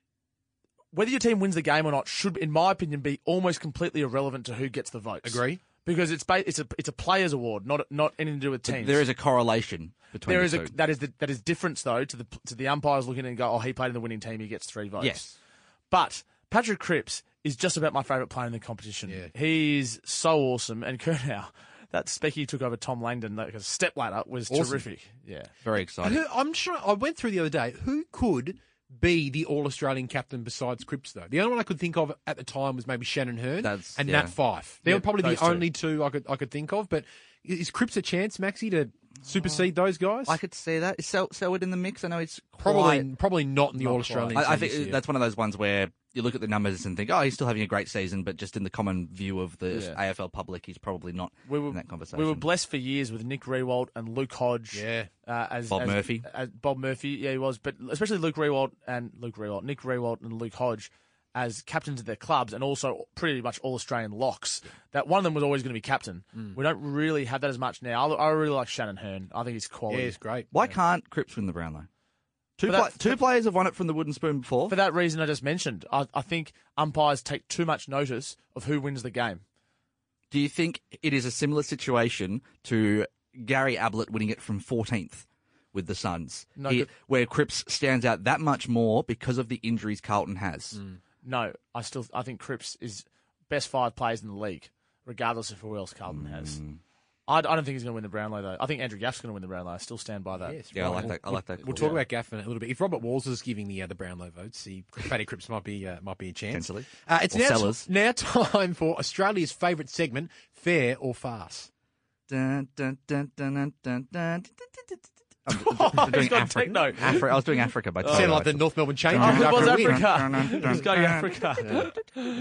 Whether your team wins the game or not should, in my opinion, be almost completely irrelevant to who gets the votes. Agree. Because it's ba- it's a it's a players' award, not not anything to do with teams. There is a correlation between There the is two. a that is the, that is difference though to the to the umpires looking and go, oh, he played in the winning team, he gets three votes. Yes. But Patrick Cripps is just about my favourite player in the competition. Yeah. He's so awesome, and Kurnow, that spec he took over Tom Langdon, like a step ladder, was Awesome. terrific. Yeah. Very exciting. Who, I'm sure I went through the other day. Who could be the All-Australian captain besides Cripps, though? The only one I could think of at the time was maybe Shannon Hearn That's- and yeah. Nat Fyfe. They Yeah, were probably the those two. only two I could I could think of. But is Cripps a chance, Maxie, to supersede those guys? I could see that. Is Sel- Selwood in the mix? I know he's probably quite- probably not in the Not All-Australian. quite. I, I team this think year. that's one of those ones where you look at the numbers and think, oh, he's still having a great season, but just in the common view of the Yeah. A F L public, he's probably not We were, in that conversation. we were blessed for years with Nick Rewald and Luke Hodge. Yeah. Uh, as Bob as- Murphy. As Bob Murphy, yeah, he was. But especially Luke Rewald and Luke Rewald, Nick Rewald and Luke Hodge as captains of their clubs and also pretty much all Australian locks. That one of them was always going to be captain. Mm. We don't really have that as much now. I, I really like Shannon Hearn. I think he's yeah, quality. it's great. Why can't Cripps win the Brownlow? Two, For that- pla- two players have won it from the wooden spoon before. For that reason I just mentioned, I, I think umpires take too much notice of who wins the game. Do you think it is a similar situation to Gary Ablett winning it from fourteenth with the Suns, No, He- but- where Cripps stands out that much more because of the injuries Carlton has? No, I still I think Cripps is best five players in the league, regardless of who else Carlton has. I, I don't think he's going to win the Brownlow, though. I think Andrew Gaff's going to win the Brownlow. I still stand by that. Yes, Yeah, I right. like that. I like that. We'll call. talk about Gaff in a little bit. If Robert Walls is giving the uh, the Brownlow votes, he, Paddy Cripps might be uh, might be a chance. Potentially. Uh, it's Or now, Sellers. now time for Australia's favourite segment, Fair or Farce. Dun, dun, dun, dun, dun, dun, dun, dun, dun, I'm, Oh, I'm doing he's got Africa. techno. Afri- I was doing Africa by Sounded like the North Melbourne Changers Oh, it after was a win. Africa. He's going Africa.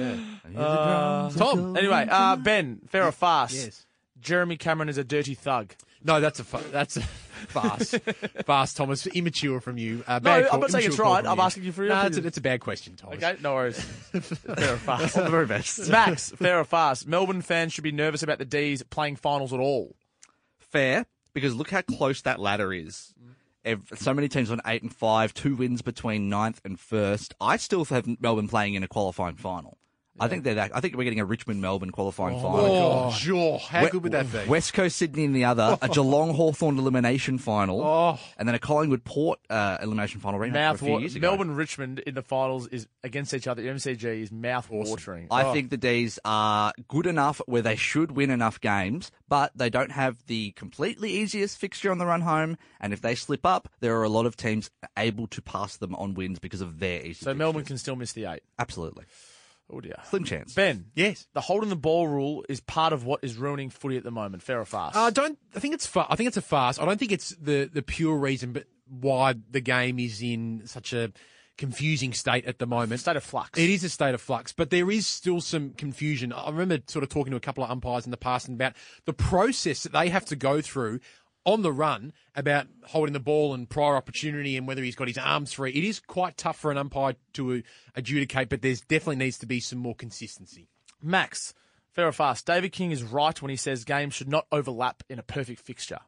Uh, Tom. Anyway, uh, Ben, fair or farce? Yes. Jeremy Cameron is a dirty thug. No, that's a fa- that's a farce. Farce, Thomas. Immature from you. Uh, No, bad I'm call- not saying it's immature call right. from I'm you. asking you for your No, it's a, opinion. it's a bad question, Thomas. Okay, no worries. Fair or farce? All the very best. Max, fair or farce? Melbourne fans should be nervous about the D's playing finals at all. Fair, because look how close that ladder is. Ev- So many teams on eight and five, two wins between ninth and first. I still have Melbourne playing in a qualifying final. I think they're that. I think we're getting a Richmond Melbourne qualifying final. Oh, sure. How We- good would that be? West Coast Sydney in the other, a Geelong Hawthorn elimination final, Oh. and then a Collingwood Port uh, elimination final rematch Mouth for a few wa- years ago. Melbourne Richmond in the finals is against each other. M C G is mouth watering. I think the D's are good enough where they should win enough games, but they don't have the completely easiest fixture on the run home. And if they slip up, there are a lot of teams able to pass them on wins because of their easy. So fixtures. Melbourne can still miss the eight. Absolutely Oh dear. slim chance. Ben, Yes. the holding the ball rule is part of what is ruining footy at the moment. Fair or farce? I don't. I think it's. Fa- I think it's a farce. I don't think it's the the pure reason, but why the game is in such a confusing state at the moment. State of flux. It is a state of flux, but there is still some confusion. I remember sort of talking to a couple of umpires in the past and about the process that they have to go through on the run about holding the ball and prior opportunity and whether he's got his arms free. It is quite tough for an umpire to adjudicate, but there's definitely needs to be some more consistency. Max, fair or farce? David King is right when he says games should not overlap in a perfect fixture.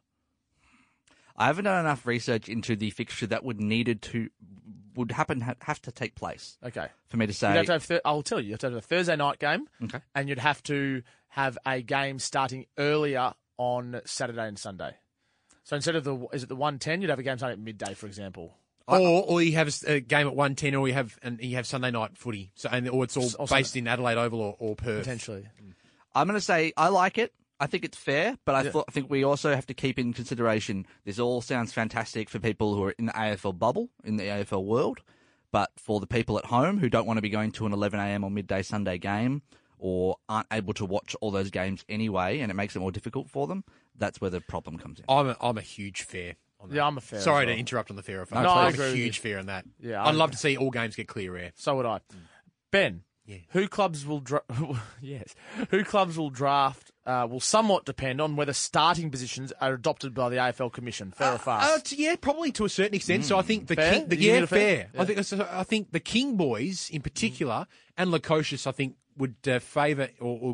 I haven't done enough research into the fixture that would needed to would happen ha- have to take place Okay. for me to say. You'd have to have th- I'll tell you, you have to have a Thursday night game, Okay. and you'd have to have a game starting earlier on Saturday and Sunday. So instead of the, is it the one ten, you'd have a game starting at midday, for example. Or, or you have a game at one ten, or you have and you have Sunday night footy. So and or it's all Or based in Adelaide Oval or, or Perth. Potentially. I'm going to say I like it. I think it's fair, but I, Yeah. thought, I think we also have to keep in consideration this all sounds fantastic for people who are in the A F L bubble, in the A F L world, but for the people at home who don't want to be going to an eleven a.m. or midday Sunday game or aren't able to watch all those games anyway, and it makes it more difficult for them, that's where the problem comes in. I'm a, I'm a huge fair. On that. Yeah, I'm a fair Sorry as well. to interrupt on the fair or farce. No, I I'm agree a with huge you. fair on that. Yeah, I'd I'm- love to see all games get clear air. So would I. Ben, Yeah. who clubs will dra- yes, who clubs will draft uh, will somewhat depend on whether starting positions are adopted by the A F L Commission. Fair or farce? Uh, t- yeah, probably to a certain extent. So I think the Fair? King, the, You yeah, mean a fair? fair. Yeah. I think so I think the King boys in particular and Lukosius, I think would uh, favour or, or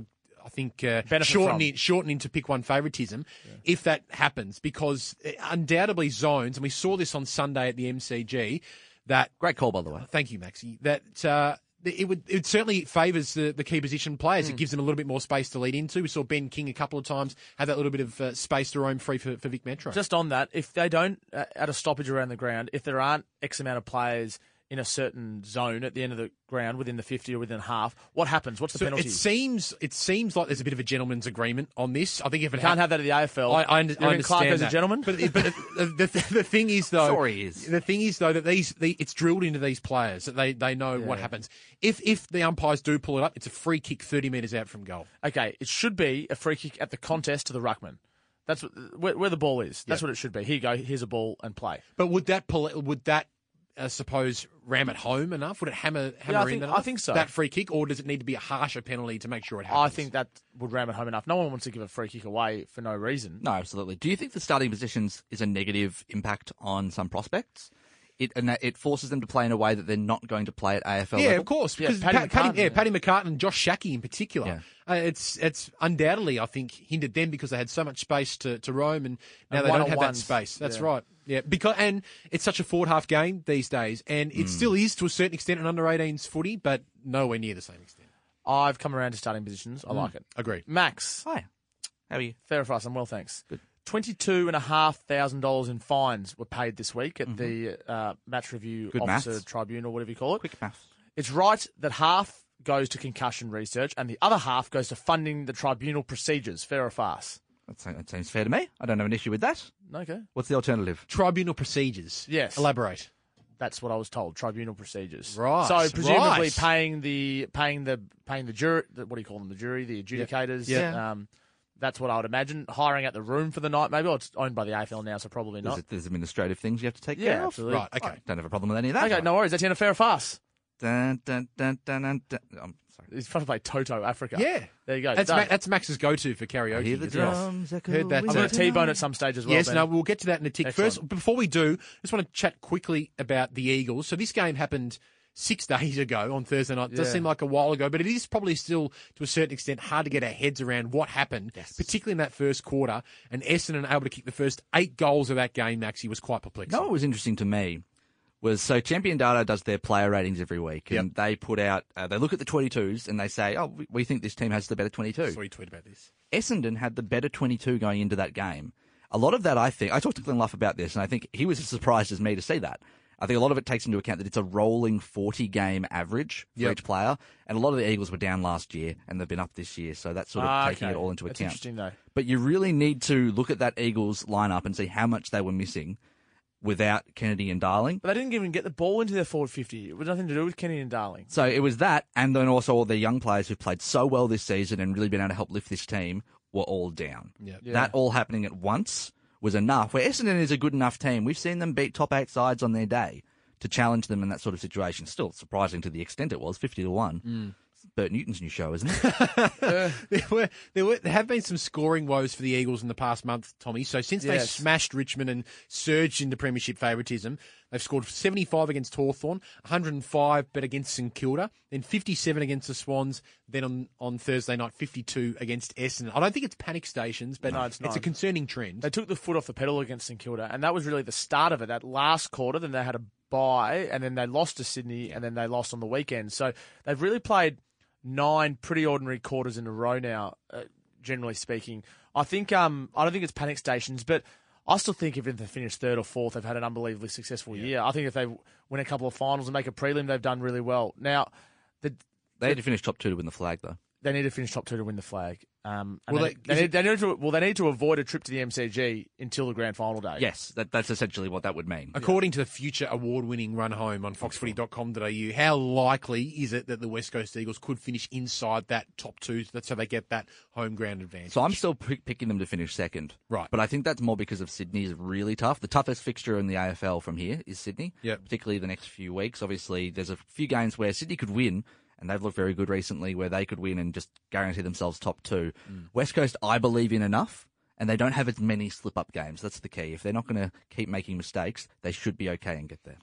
I think uh, Benefit shortening from. shortening to pick one favouritism, if that happens, because uh, undoubtedly zones, and we saw this on Sunday at the M C G. That Great call, by the way. thank you, Maxie. That. Uh, It would it certainly favours the, the key position players. Mm. It gives them a little bit more space to lead into. We saw Ben King a couple of times have that little bit of uh, space to roam free for, for Vic Metro. Just on that, if they don't, uh, at a stoppage around the ground, if there aren't X amount of players in a certain zone at the end of the ground, within the fifty or within half, what happens? What's the So penalty? it seems it seems like there's a bit of a gentleman's agreement on this. I think if it You can't ha- have that at the A F L. I, I, under, You I reckon understand Clark as that. a gentleman? But, but the, the, the thing is, though, Sure he is. the thing is though that these the, it's drilled into these players that they, they know what happens. If if the umpires do pull it up, it's a free kick thirty metres out from goal. Okay, it should be a free kick at the contest to the ruckman. That's what, where, where the ball is. That's Yeah. what it should be. Here you go. Here's a ball and play. But would that pull it? Would that? I suppose ram it home enough? Would it hammer hammer I in think- enough? I think so. That free kick, or does it need to be a harsher penalty to make sure it happens? I think that would ram it home enough. No one wants to give a free kick away for no reason. No, absolutely. Do you think the starting positions is a negative impact on some prospects? It and that it forces them to play in a way that they're not going to play at A F L Yeah, level? of course. Yeah, Because Paddy Paddy, Paddy, McCartan, yeah, yeah. Paddy McCartan and Josh Shackey in particular. Yeah. Uh, it's it's undoubtedly, I think, hindered them because they had so much space to, to roam, and now And they don't have that one-on-ones. space. That's Yeah. right. Yeah, because and it's such a forward half game these days, and Hmm. it still is to a certain extent an under eighteens footy, but nowhere near the same extent. I've come around to starting positions. Hmm. I like it. Agreed. Max, Hi. How are you? fair for us. I'm well, thanks. Good. Twenty-two and a half thousand dollars in fines were paid this week at the uh, Match Review Good Officer maths. Tribunal, whatever you call it. Quick maths. It's right that half goes to concussion research and the other half goes to funding the tribunal procedures. Fair or farce? That seems, that seems fair to me. I don't have an issue with that. Okay. What's the alternative? Tribunal procedures. Yes. Elaborate. That's what I was told. Tribunal procedures. Right, So presumably right. paying the paying the paying the jury. The, what do you call them? The jury, the adjudicators. Yeah. Um, that's what I would imagine. Hiring out the room for the night, maybe. Well, it's owned by the A F L now, so probably There's, not. there's administrative things you have to take Yeah, care of. absolutely. Right. Okay. I don't have a problem with any of that. Okay, no worries. That's the end of fair or farce. Dun, dun, dun, dun, dun, dun. I'm sorry. He's trying to play Toto Africa. Yeah. There you go. That's Done. Ma- that's Max's go-to for karaoke. I hear the as well. drums echo Heard that, I'm uh, going to T-bone at some stage as well. Yes, Ben. no, we'll get to that in a tick. Excellent. First, before we do, just want to chat quickly about the Eagles. So this game happened six days ago on Thursday night. It does Yeah. seem like a while ago, but it is probably still, to a certain extent, hard to get our heads around what happened, particularly in that first quarter. And Essendon able to kick the first eight goals of that game, Maxie, was quite perplexing. No, what was interesting to me was so Champion Data does their player ratings every week, and Yep. they put out, uh, they look at the twenty-twos and they say, oh, we, we think this team has the better twenty-two. Saw you tweet about this. Essendon had the better twenty-two going into that game. A lot of that, I think, I talked to Glenn Luff about this, and I think he was as surprised as me to see that. I think a lot of it takes into account that it's a rolling forty-game average for Yep. each player, and a lot of the Eagles were down last year, and they've been up this year, so that's sort of Ah, taking okay. it all into That's account. interesting, though. But you really need to look at that Eagles lineup and see how much they were missing without Kennedy and Darling. But they didn't even get the ball into their forward fifty. It was nothing to do with Kenny and Darling. So it was that, and then also all the young players who've played so well this season and really been able to help lift this team were all down. Yep. Yeah. That all happening at once was enough. Where Essendon is a good enough team. We've seen them beat top eight sides on their day to challenge them in that sort of situation. Still surprising to the extent it was, fifty to one. Mm. It's Bert Newton's new show, isn't it? there were there were there have been some scoring woes for the Eagles in the past month, Tommy. So since they Yes. smashed Richmond and surged into premiership favouritism, they've scored seventy-five against Hawthorn, one hundred five but against St Kilda, then fifty-seven against the Swans, then on, on Thursday night fifty-two against Essendon. I don't think it's panic stations, but No, it's not. a concerning trend. They took the foot off the pedal against St Kilda, and that was really the start of it. That last quarter, then they had a bye, and then they lost to Sydney, and then they lost on the weekend. So they've really played nine pretty ordinary quarters in a row now, uh, generally speaking. I think um, I don't think it's panic stations, but I still think if they finish third or fourth, they've had an unbelievably successful year. I think if they win a couple of finals and make a prelim, they've done really well. Now, the, They had to finish top two to win the flag, though. they need to finish top two to win the flag. Um, and Well, they, they- they, is need, they need to well, they need to avoid a trip to the M C G until the grand final day. Yes, that, that's essentially what that would mean. According to the future award-winning run home on fox footy dot com dot a u, how likely is it that the West Coast Eagles could finish inside that top two, so they get that home ground advantage? So I'm still pick, picking them to finish second. Right. But I think that's more because of Sydney's really tough. The toughest fixture in the A F L from here is Sydney. Yep. Particularly the next few weeks. Obviously, there's a few games where Sydney could win, and they've looked very good recently, where they could win and just guarantee themselves top two. Mm. West Coast, I believe in enough, and they don't have as many slip-up games. That's the key. If they're not going to keep making mistakes, they should be okay and get there.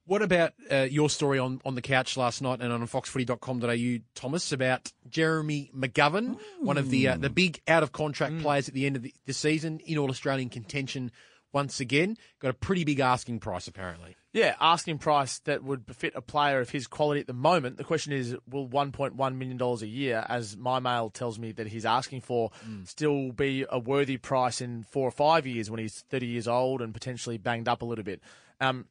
What about uh, your story on, on the couch last night and on fox footy dot com dot a u, Thomas, about Jeremy McGovern, mm. one of the uh, the big out-of-contract mm. players at the end of the, the season, in All-Australian contention once again. Got a pretty big asking price, apparently. Yeah, asking price that would befit a player of his quality at the moment. The question is, will one point one million dollars a year, as my mail tells me that he's asking for, mm. still be a worthy price in four or five years when he's thirty years old and potentially banged up a little bit? Um,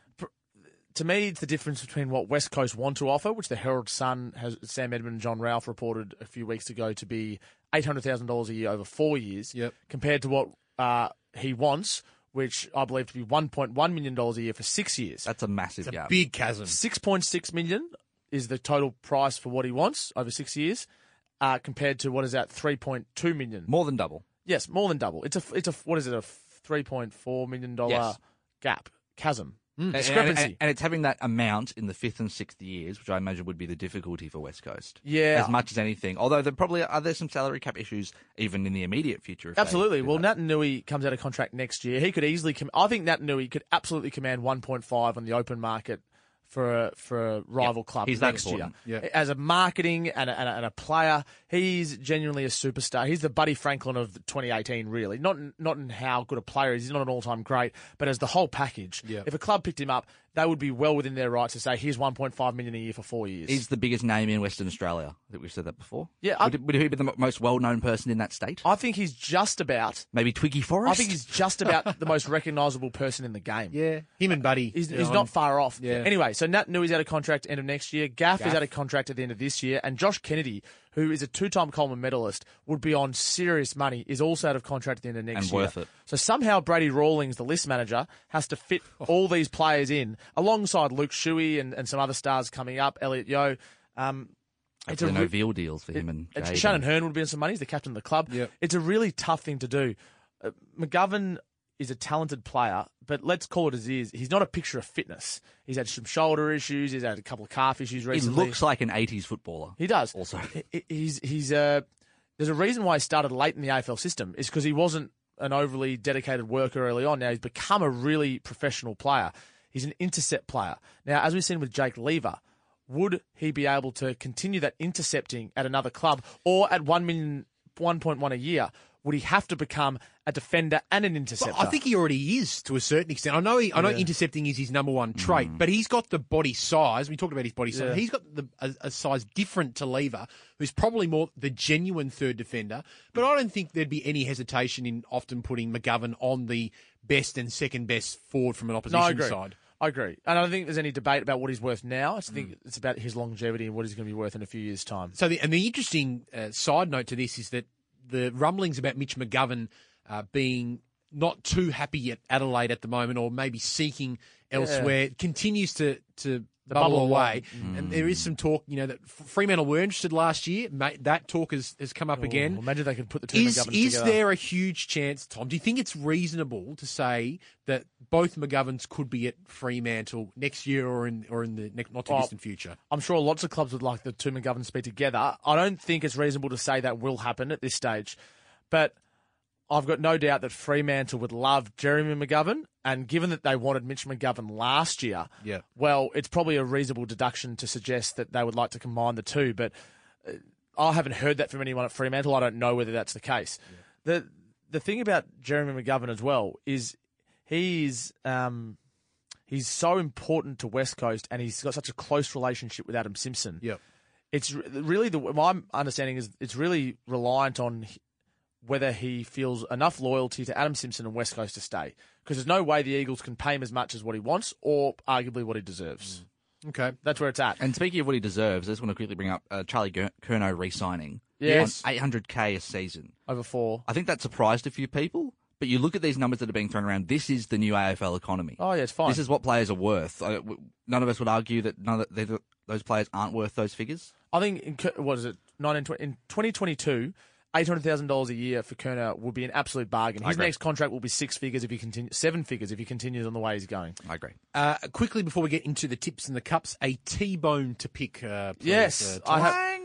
To me, it's the difference between what West Coast want to offer, which the Herald Sun has, Sam Edmund and John Ralph reported a few weeks ago to be eight hundred thousand dollars a year over four years, yep. compared to what uh, he wants, which I believe to be one point one million dollars a year for six years. That's a massive it's a gap. big chasm. six point six million dollars is the total price for what he wants over six years, uh, compared to what is that, three point two million dollars. More than double. Yes, more than double. It's a, it's a what is it, a three point four million dollars yes. gap, chasm. Mm. Discrepancy. And, and, and it's having that amount in the fifth and sixth years, which I imagine would be the difficulty for West Coast. Yeah. As much as anything. Although there probably are there some salary cap issues even in the immediate future. If Absolutely. Well, that. Natanui comes out of contract next year. He could easily, com- I think Natanui could absolutely command one point five on the open market for a, for a rival Yep. club He's that next year. Yep. As a marketing and a, and, a, and a player, he's genuinely a superstar. He's the Buddy Franklin of twenty eighteen, really. Not in, not in how good a player he is. He's not an all-time great, but as the whole package. Yep. If a club picked him up, they would be well within their rights to say, here's one point five million dollars a year for four years. He's the biggest name in Western Australia. I think we've said that before. Yeah, Would, would he be the mo- most well-known person in that state? I think he's just about... Maybe Twiggy Forrest? I think he's just about the most recognisable person in the game. Yeah, him and Buddy. He's, you he's know, not far off. Yeah. Anyway, so Nat Nui's out of contract end of next year. Gaff, Gaff. is out of contract at the end of this year. And Josh Kennedy, who is a two-time Coleman medalist, would be on serious money, is also out of contract at the end of next And year. worth it. So somehow Brady Rawlings, the list manager, has to fit all these players in, alongside Luke Shuey and, and some other stars coming up, Elliot Yeo. Um, it's a Hopefully no re- veal deals for him it- and it's- Jade Shannon and- Hearn would be on some money. He's the captain of the club. Yep. It's a really tough thing to do. Uh, McGovern is a talented player, but let's call it as it is. He's not a picture of fitness. He's had some shoulder issues. He's had a couple of calf issues He recently. looks like an eighties footballer. He does. Also. He- he's he's uh, there's a reason why he started late in the A F L system. Is because he wasn't an overly dedicated worker early on. Now he's become a really professional player. He's an intercept player. Now, as we've seen with Jake Lever, would he be able to continue that intercepting at another club, or at one million, one point one a year? Would he have to become a defender and an interceptor? Well, I think he already is to a certain extent. I know he, I know Yeah. intercepting is his number one trait, but he's got the body size. We talked about his body size. Yeah. He's got the, a, a size different to Lever, who's probably more the genuine third defender. But I don't think there'd be any hesitation in often putting McGovern on the best and second best forward from an opposition No, I agree. side. I agree. And I don't think there's any debate about what he's worth now. I just think it's about his longevity and what he's going to be worth in a few years' time. So, the, and the interesting uh, side note to this is that the rumblings about Mitch McGovern uh, being not too happy at Adelaide at the moment, or maybe seeking elsewhere, continues to to The bubble, bubble away. away. And there is some talk, you know, that Fremantle were interested last year. Mate, that talk has, has come up Oh, again. imagine they could put the two Is McGoverns is together. there a huge chance, Tom? Do you think it's reasonable to say that both McGoverns could be at Fremantle next year or in or in the next, not too Well, distant future? I'm sure lots of clubs would like the two McGoverns to be together. I don't think it's reasonable to say that will happen at this stage. But I've got no doubt that Fremantle would love Jeremy McGovern. And given that they wanted Mitch McGovern last year, Yeah. well, it's probably a reasonable deduction to suggest that they would like to combine the two. But uh, I haven't heard that from anyone at Fremantle. I don't know whether that's the case. Yeah. The the thing about Jeremy McGovern as well is he's um, he's so important to West Coast, and he's got such a close relationship with Adam Simpson. Yep. It's re- really the my understanding is it's really reliant on h- whether he feels enough loyalty to Adam Simpson and West Coast to stay, because there's no way the Eagles can pay him as much as what he wants, or arguably what he deserves. Okay. That's where it's at. And speaking of what he deserves, I just want to quickly bring up uh, Charlie Ger- Curnow re-signing. Yes. On eight hundred K a season. Over four. I think that surprised a few people, but you look at these numbers that are being thrown around, this is the new A F L economy. Oh, yeah, it's fine. This is what players are worth. I, w- none of us would argue that none of the, those players aren't worth those figures. I think, in, Cur- what is it, nineteen twenty in twenty twenty-two, eight hundred thousand dollars a year for Kerner would be an absolute bargain. I His agree. next contract will be six figures if he continue, seven figures if he continues on the way he's going. I agree. Uh, quickly before we get into the tips and the cups, a T-bone to pick. Uh, please, Yes, uh, I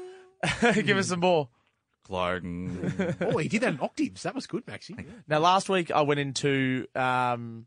Tom. have. Give us some more. Clogan. Oh, he did that in octaves. That was good, Maxie. Now, last week I went into um,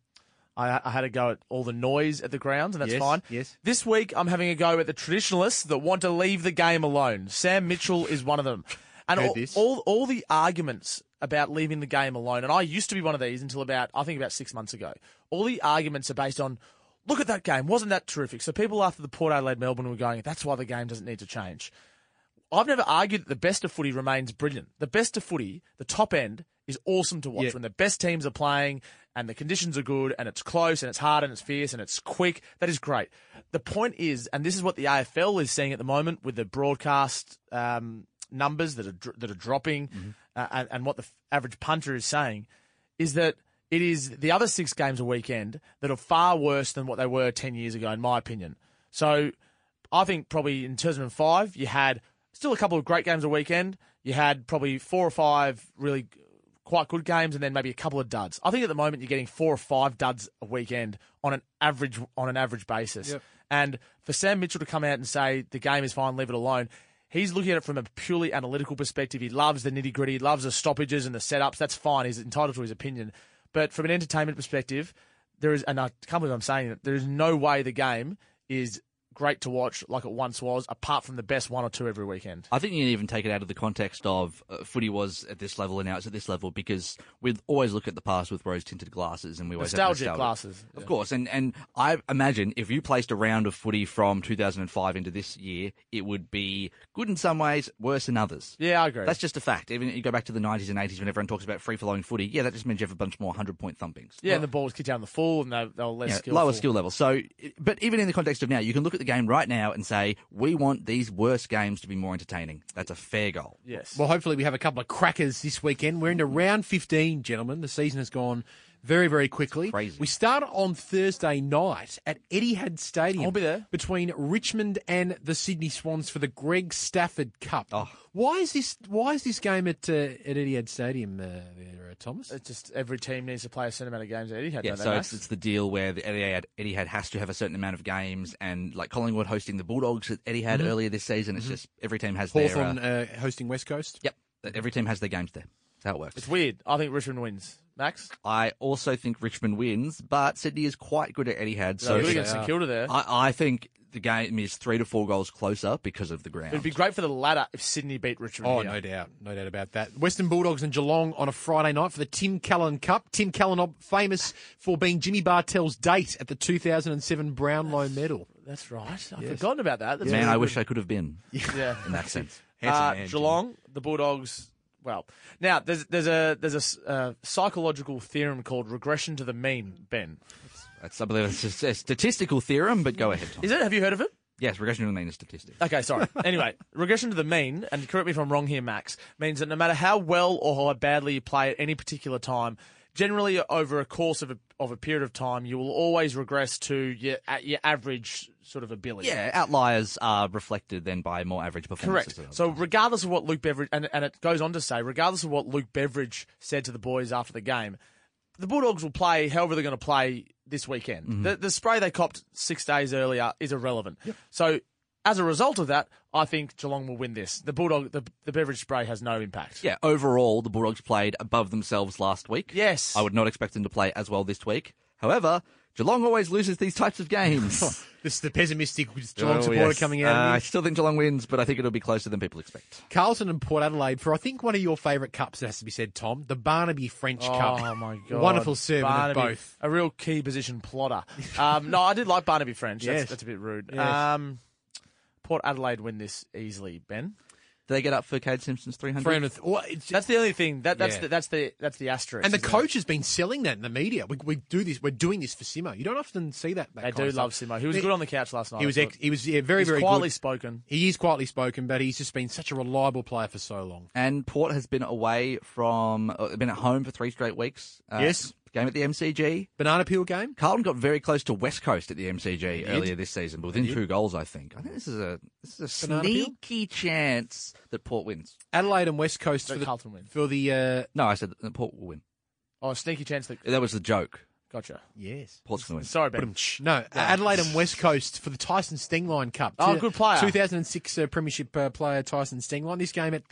I, I had a go at all the noise at the grounds, and that's Yes, fine. yes. This week, I'm having a go at the traditionalists that want to leave the game alone. Sam Mitchell is one of them. And Heard all, this. all all the arguments about leaving the game alone, and I used to be one of these until about, I think about six months ago. All the arguments are based on, look at that game, wasn't that terrific? So people after the Port Adelaide Melbourne were going, that's why the game doesn't need to change. I've never argued that the best of footy remains brilliant. The best of footy, the top end, is awesome to watch Yeah. when the best teams are playing and the conditions are good and it's close and it's hard and it's fierce and it's quick. That is great. The point is, and this is what the A F L is seeing at the moment with the broadcast um, numbers that are dr- that are dropping, Mm-hmm. uh, and, and what the f- average punter is saying, is that it is the other six games a weekend that are far worse than what they were ten years ago, in my opinion. So I think probably in two thousand five, you had still a couple of great games a weekend. You had probably four or five really quite good games, and then maybe a couple of duds. I think at the moment you're getting four or five duds a weekend on an average on an average basis. Yep. And for Sam Mitchell to come out and say the game is fine, leave it alone, he's looking at it from a purely analytical perspective. He loves the nitty gritty, loves the stoppages and the setups. That's fine. He's entitled to his opinion. But from an entertainment perspective, there is, and I can't believe I'm saying it, there is no way the game is great to watch like it once was, apart from the best one or two every weekend. I think you can even take it out of the context of uh, footy was at this level and now it's at this level, because we always look at the past with rose-tinted glasses and we always Nostalgic have nostalgia. glasses. Of Yeah. course, and, and I imagine if you placed a round of footy from two thousand five into this year, it would be good in some ways, worse in others. Yeah, I agree. That's just a fact. Even you go back to the nineties and eighties when everyone talks about free-flowing footy, yeah, that just means you have a bunch more hundred-point thumpings. yeah, and the ball was kicked down the full, and they, they were less Yeah, skillful. lower skill level. So, but even in the context of now, you can look at the game right now and say, we want these worse games to be more entertaining. That's a fair goal. Yes. Well, hopefully we have a couple of crackers this weekend. We're into round fifteen, gentlemen. The season has gone very, very quickly. Crazy. We start on Thursday night at Etihad Stadium. I'll be there. Between Richmond and the Sydney Swans for the Greg Stafford Cup. Oh. Why is this? Why is this game at uh, at Etihad Stadium, uh, there, uh, Thomas? It's just every team needs to play a certain amount of games at Etihad. Yeah, don't they, so Max? it's, it's the deal where the Etihad, Etihad has to have a certain amount of games, and like Collingwood hosting the Bulldogs at Etihad Mm-hmm. earlier this season, it's just every team has their. Hawthorn Uh, uh, hosting West Coast. yep, every team has their games there. That's how it works. It's weird. I think Richmond wins. Max? I also think Richmond wins, but Sydney is quite good at Etihad, So so you're yes, against they St are. Kilda there. I, I think the game is three to four goals closer because of the ground. It'd be great for the ladder if Sydney beat Richmond. Oh, here. no doubt. No doubt about that. Western Bulldogs and Geelong on a Friday night for the Tim Callan Cup. Tim Callan, famous for being Jimmy Bartell's date at the two thousand seven Brownlow medal. That's right. I've forgotten about that. That's Man, really I good. wish I could have been Yeah. in that sense. Handsome Uh, man, Geelong, the Bulldogs. Well, now there's there's a there's a s- uh, psychological theorem called regression to the mean. Ben, That's, I believe it's a statistical theorem, but go ahead, Tom. is it? Have you heard of it? Yes, regression to the mean is statistic. Okay, sorry. Anyway, regression to the mean, and correct me if I'm wrong here, Max, means that no matter how well or how badly you play at any particular time, generally over a course of a, of a period of time, you will always regress to your at your average sort of ability. Yeah, outliers are reflected then by more average performances. Correct. So regardless of what Luke Beveridge, and, and it goes on to say, regardless of what Luke Beveridge said to the boys after the game, the Bulldogs will play however they're going to play this weekend. Mm-hmm. The, the spray they copped six days earlier is irrelevant. So as a result of that, I think Geelong will win this. The Bulldog, the, the Beveridge spray has no impact. yeah, overall, the Bulldogs played above themselves last week. Yes. I would not expect them to play as well this week. However, Geelong always loses these types of games. This is the pessimistic Geelong Oh, supporter yes. coming out Uh, of I me. still think Geelong wins, but I think it'll be closer than people expect. Carlton and Port Adelaide for, I think, one of your favourite cups, it has to be said, Tom, the Barnaby French Cup. Oh, my God. Wonderful serving Barnaby, of both. A real key position plotter. Um, no, I did like Barnaby French. That's, Yes. that's a bit rude. Yes. Um, Port Adelaide win this easily, Ben. Do they get up for Cade Simpson's three hundred? three hundred. Well, it's- That's the only thing. That that's Yeah. the that's the that's the asterisk. and the isn't it? coach has been selling that in the media. We, we do this. We're doing this for Simo. You don't often see that. that They kind do of love stuff. Simo. He was He- good on the couch last night. He was. I Ex, thought. he was. Yeah, very, He's very quietly good. spoken. He is quietly spoken, but he's just been such a reliable player for so long. And Port has been away from, uh, been at home for three straight weeks. Uh, Yes. Game at the M C G. Banana peel game. Carlton got very close to West Coast at the M C G did. earlier this season, but within did. two goals, I think. I think this is a this is a Banana peel? sneaky chance that Port wins. Adelaide and West Coast That for the Carlton win. for the. Uh, No, I said that Port will win. Oh, sneaky chance that. That was the joke. Gotcha. yes. Port's going to win. Sorry, Ben. No, Adelaide and West Coast for the Tyson Stingline Cup. Oh, Two- good player. two thousand six uh, Premiership uh, player Tyson Stingline. This game at the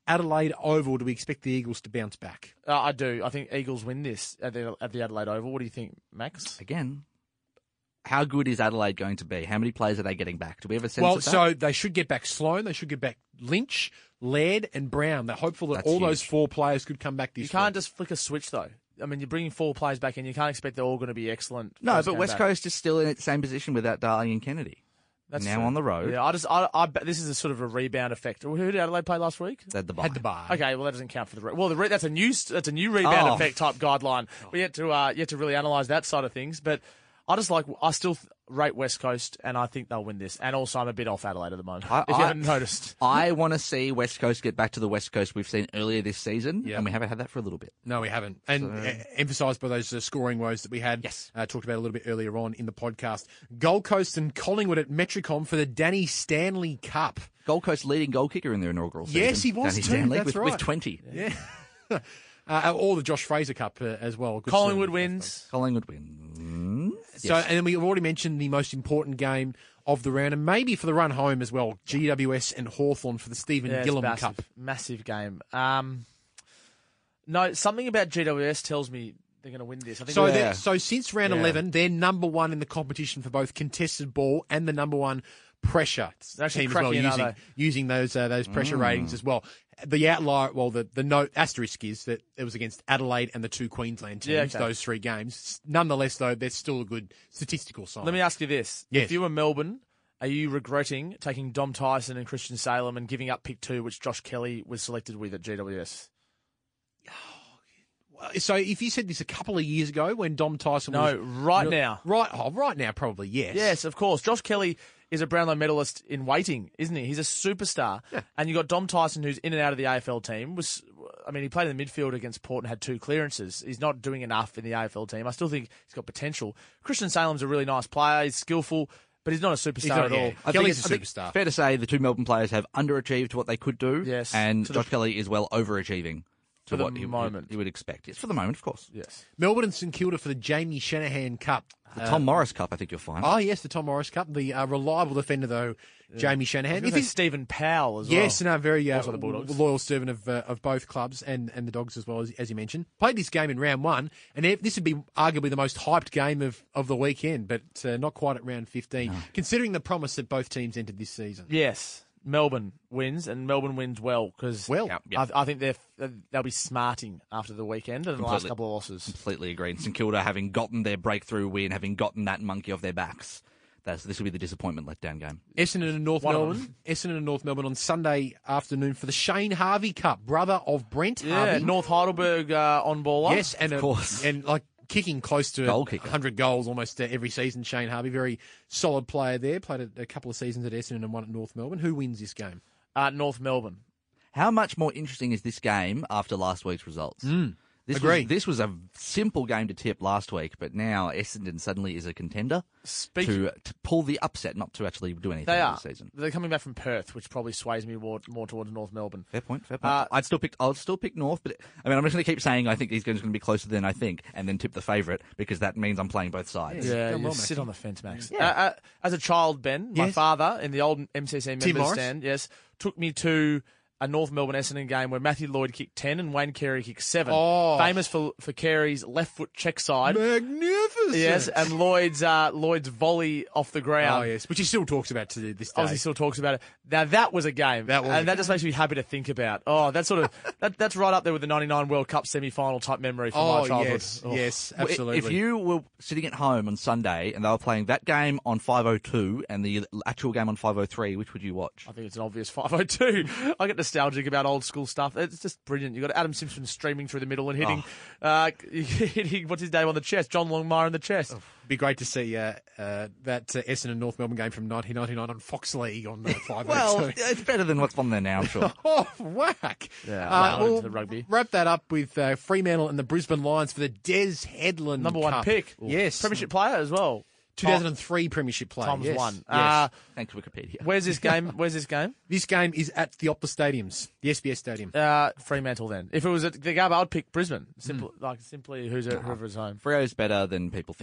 Adelaide Oval, do we expect the Eagles to bounce back? Uh, I do. I think Eagles win this at the, at the Adelaide Oval. What do you think, Max? Again, how good is Adelaide going to be? How many players are they getting back? Do we have a sense Well, of that? so they should get back Sloan, they should get back Lynch, Laird and Brown. They're hopeful that That's all those huge. four players could come back this You can't week. just flick a switch, though. I mean, you're bringing four players back in. You can't expect they're all going to be excellent. No, first but game West back. Coast is still in its same position without Darling and Kennedy. That's now true. on the road. Yeah, I just, I, I, bet this is a sort of a rebound effect. Who did Adelaide play last week? They had the bye. Had the bar. Okay, well that doesn't count for the re- well. The re- that's a new that's a new rebound Oh. effect type guideline. We yet to uh, yet to really analyse that side of things, but I just like I still th- rate West Coast, and I think they'll win this. And also, I'm a bit off Adelaide at the moment. I- if you I- haven't noticed, I want to see West Coast get back to the West Coast we've seen earlier this season, Yeah. and we haven't had that for a little bit. No, we haven't. And So- uh, emphasised by those uh, scoring woes that we had, Yes. uh, talked about a little bit earlier on in the podcast. Gold Coast and Collingwood at Metricon for the Danny Stanley Cup. Gold Coast leading goal kicker in their inaugural season. Yes, he was Danny too, Stanley that's with, right. with twenty. Yeah. uh, or the Josh Fraser Cup uh, as well. Good Collingwood seeing. wins. Collingwood wins. So, and then we've already mentioned the most important game of the round, and maybe for the run home as well, G W S and Hawthorn for the Stephen Yeah, it's Gillum massive, Cup. massive game. Um, no, something about G W S tells me they're going to win this. I think. So, they're- they're- so since round Yeah. eleven, they're number one in the competition for both contested ball and the number one pressure They're actually team as well, cracking, aren't using, they? using those uh, those pressure ratings as well. The outlier, well, the, the note asterisk is that it was against Adelaide and the two Queensland teams, Yeah, okay. those three games. Nonetheless, though, they're still a good statistical sign. Let me ask you this: Yes. If you were Melbourne, are you regretting taking Dom Tyson and Christian Salem and giving up pick two, which Josh Kelly was selected with at G W S? So if you said this a couple of years ago when Dom Tyson No, was... right No, now. Right, oh, right now, probably, yes. Yes, of course. Josh Kelly is a Brownlow medalist in waiting, isn't he? He's a superstar. Yeah. And you got Dom Tyson, who's in and out of the A F L team. Was I mean, he played in the midfield against Port and had two clearances. He's not doing enough in the A F L team. I still think he's got potential. Christian Salem's a really nice player. He's skillful, but he's not a superstar He's not- at yeah. all. I Kelly's think a it's- I think superstar. it's fair to say the two Melbourne players have underachieved to what they could do. Yes. And To the- Josh Kelly is well overachieving to For the what he, moment. he would expect. Yes, for the moment, of course. Yes. Melbourne and St Kilda for the Jamie Shanahan Cup. The Tom Morris Cup, I think you'll find. Oh, yes, the Tom Morris Cup. The uh, reliable defender, though, Jamie Shanahan. If If he's Stephen Powell as Yes, well. and a very uh, Also the Bulldogs. loyal servant of uh, of both clubs and, and the Dogs as well, as, as you mentioned. Played this game in round one, and if- this would be arguably the most hyped game of, of the weekend, but uh, not quite at round fifteen, considering the promise that both teams entered this season. Yes. Melbourne wins, and Melbourne wins well because Well, Yep, yep. I, I think they're they'll be smarting after the weekend and the last Completely. couple of losses. Completely agree. And St Kilda having gotten their breakthrough win, having gotten that monkey off their backs, that's, this will be the disappointment letdown game. Essendon and North One of Melbourne. Essendon and North Melbourne on Sunday afternoon for the Shane Harvey Cup, brother of Brent Yeah, Harvey. North Heidelberg uh, on baller. Yes, and Of a- course. and like kicking close to Goal kicker. one hundred goals almost uh, every season. Shane Harvey, very solid player there. Played a, a couple of seasons at Essendon and one at North Melbourne. Who wins this game? Uh, North Melbourne. How much more interesting is this game after last week's results? This agree. Was, this was a simple game to tip last week, but now Essendon suddenly is a contender Speak- to, to pull the upset, not to actually do anything They are. this season. They're coming back from Perth, which probably sways me more, more towards North Melbourne. Fair point. Fair point. Uh, I'd still pick. I'll still pick North, but I mean, I'm just going to keep saying I think these games are going to be closer than I think, and then tip the favourite because that means I'm playing both sides. Yeah, Done you well, sit Maxie. on the fence, Max. Yeah. Uh, uh, as a child, Ben, my Yes. father in the old M C C members Morris? stand, yes, took me to a North Melbourne Essendon game where Matthew Lloyd kicked ten and Wayne Carey kicked seven. Oh. Famous for for Carey's left foot check side. Magnificent. Yes, and Lloyd's uh, Lloyd's volley off the ground. Oh, yes, which he still talks about to this day. Obviously, still talks about it. Now that was a game, That was and a that just makes me happy to think about. Oh, that's sort of that, that's right up there with the ninety-nine World Cup semi-final type memory from Oh, my childhood. yes, Oh. yes, Well, i- absolutely. If you were sitting at home on Sunday and they were playing that game on five oh two and the actual game on five oh three, which would you watch? I think it's an obvious five oh two. I get nostalgic about old school stuff. It's just brilliant. You've got Adam Simpson streaming through the middle and hitting, Oh. uh, hitting what's his name on the chest, John Longmire in the chest. It'd be great to see uh, uh, that uh, Essendon North Melbourne game from nineteen ninety-nine on Fox League on uh, five Well, oh two. it's better than what's on there now, I'm sure. Oh, whack. Yeah, Uh, well, we'll into the rugby. wrap that up with uh, Fremantle and the Brisbane Lions for the Des Headland Number one Cup. pick. Yes. Premiership player as well. two thousand three Premiership player. Times yes. one. Yes. Uh, Thanks, Wikipedia. where's this game? Where's this game? This game is at the Optus Stadiums, the S B S Stadium. Uh, Fremantle then. If it was at the Gabba, I'd pick Brisbane. Simply, Hmm. like simply who's at whoever's home. Freo's better than people think.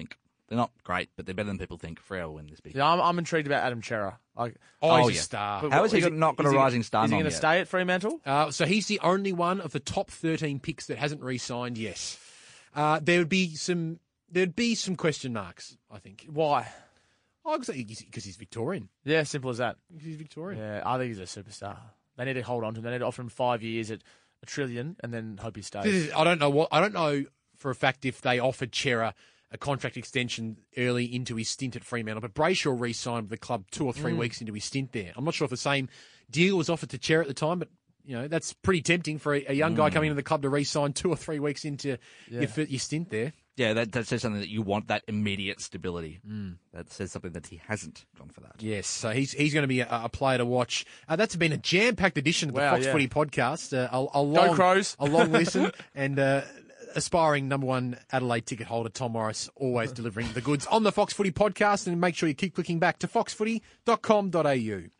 They're not great, but they're better than people think. Freo will win this big. Yeah, I'm, I'm intrigued about Adam Chera. Like, Oh, Oh, he's yeah. a star. but How is he is not got a is he- rising star Is he nom going to yet? stay at Fremantle? Uh, so he's the only one of the top thirteen picks that hasn't re-signed. Yes, uh, there would be some. There'd be some question marks. I think. Why? Oh, because he's Victorian. Yeah, simple as that. He's Victorian. Yeah, I think he's a superstar. They need to hold on to him. They need to offer him five years at a trillion and then hope he stays. This is, I don't know what. I don't know for a fact if they offered Chera a contract extension early into his stint at Fremantle, but Brayshaw re-signed with the club two or three Mm. weeks into his stint there. I'm not sure if the same deal was offered to Chera at the time, but you know that's pretty tempting for a, a young guy coming into the club to re-sign two or three weeks into your, f- your stint there. Yeah, that, that says something that you want that immediate stability. That says something that he hasn't gone for that. Yes, so he's he's going to be a, a player to watch. Uh, that's been a jam-packed edition of the Wow, Fox yeah. Footy podcast. Uh, a, a long, Crows. a long listen, and uh, aspiring number one Adelaide ticket holder Tom Morris always delivering the goods on the Fox Footy podcast. And make sure you keep clicking back to fox footy dot com dot a u.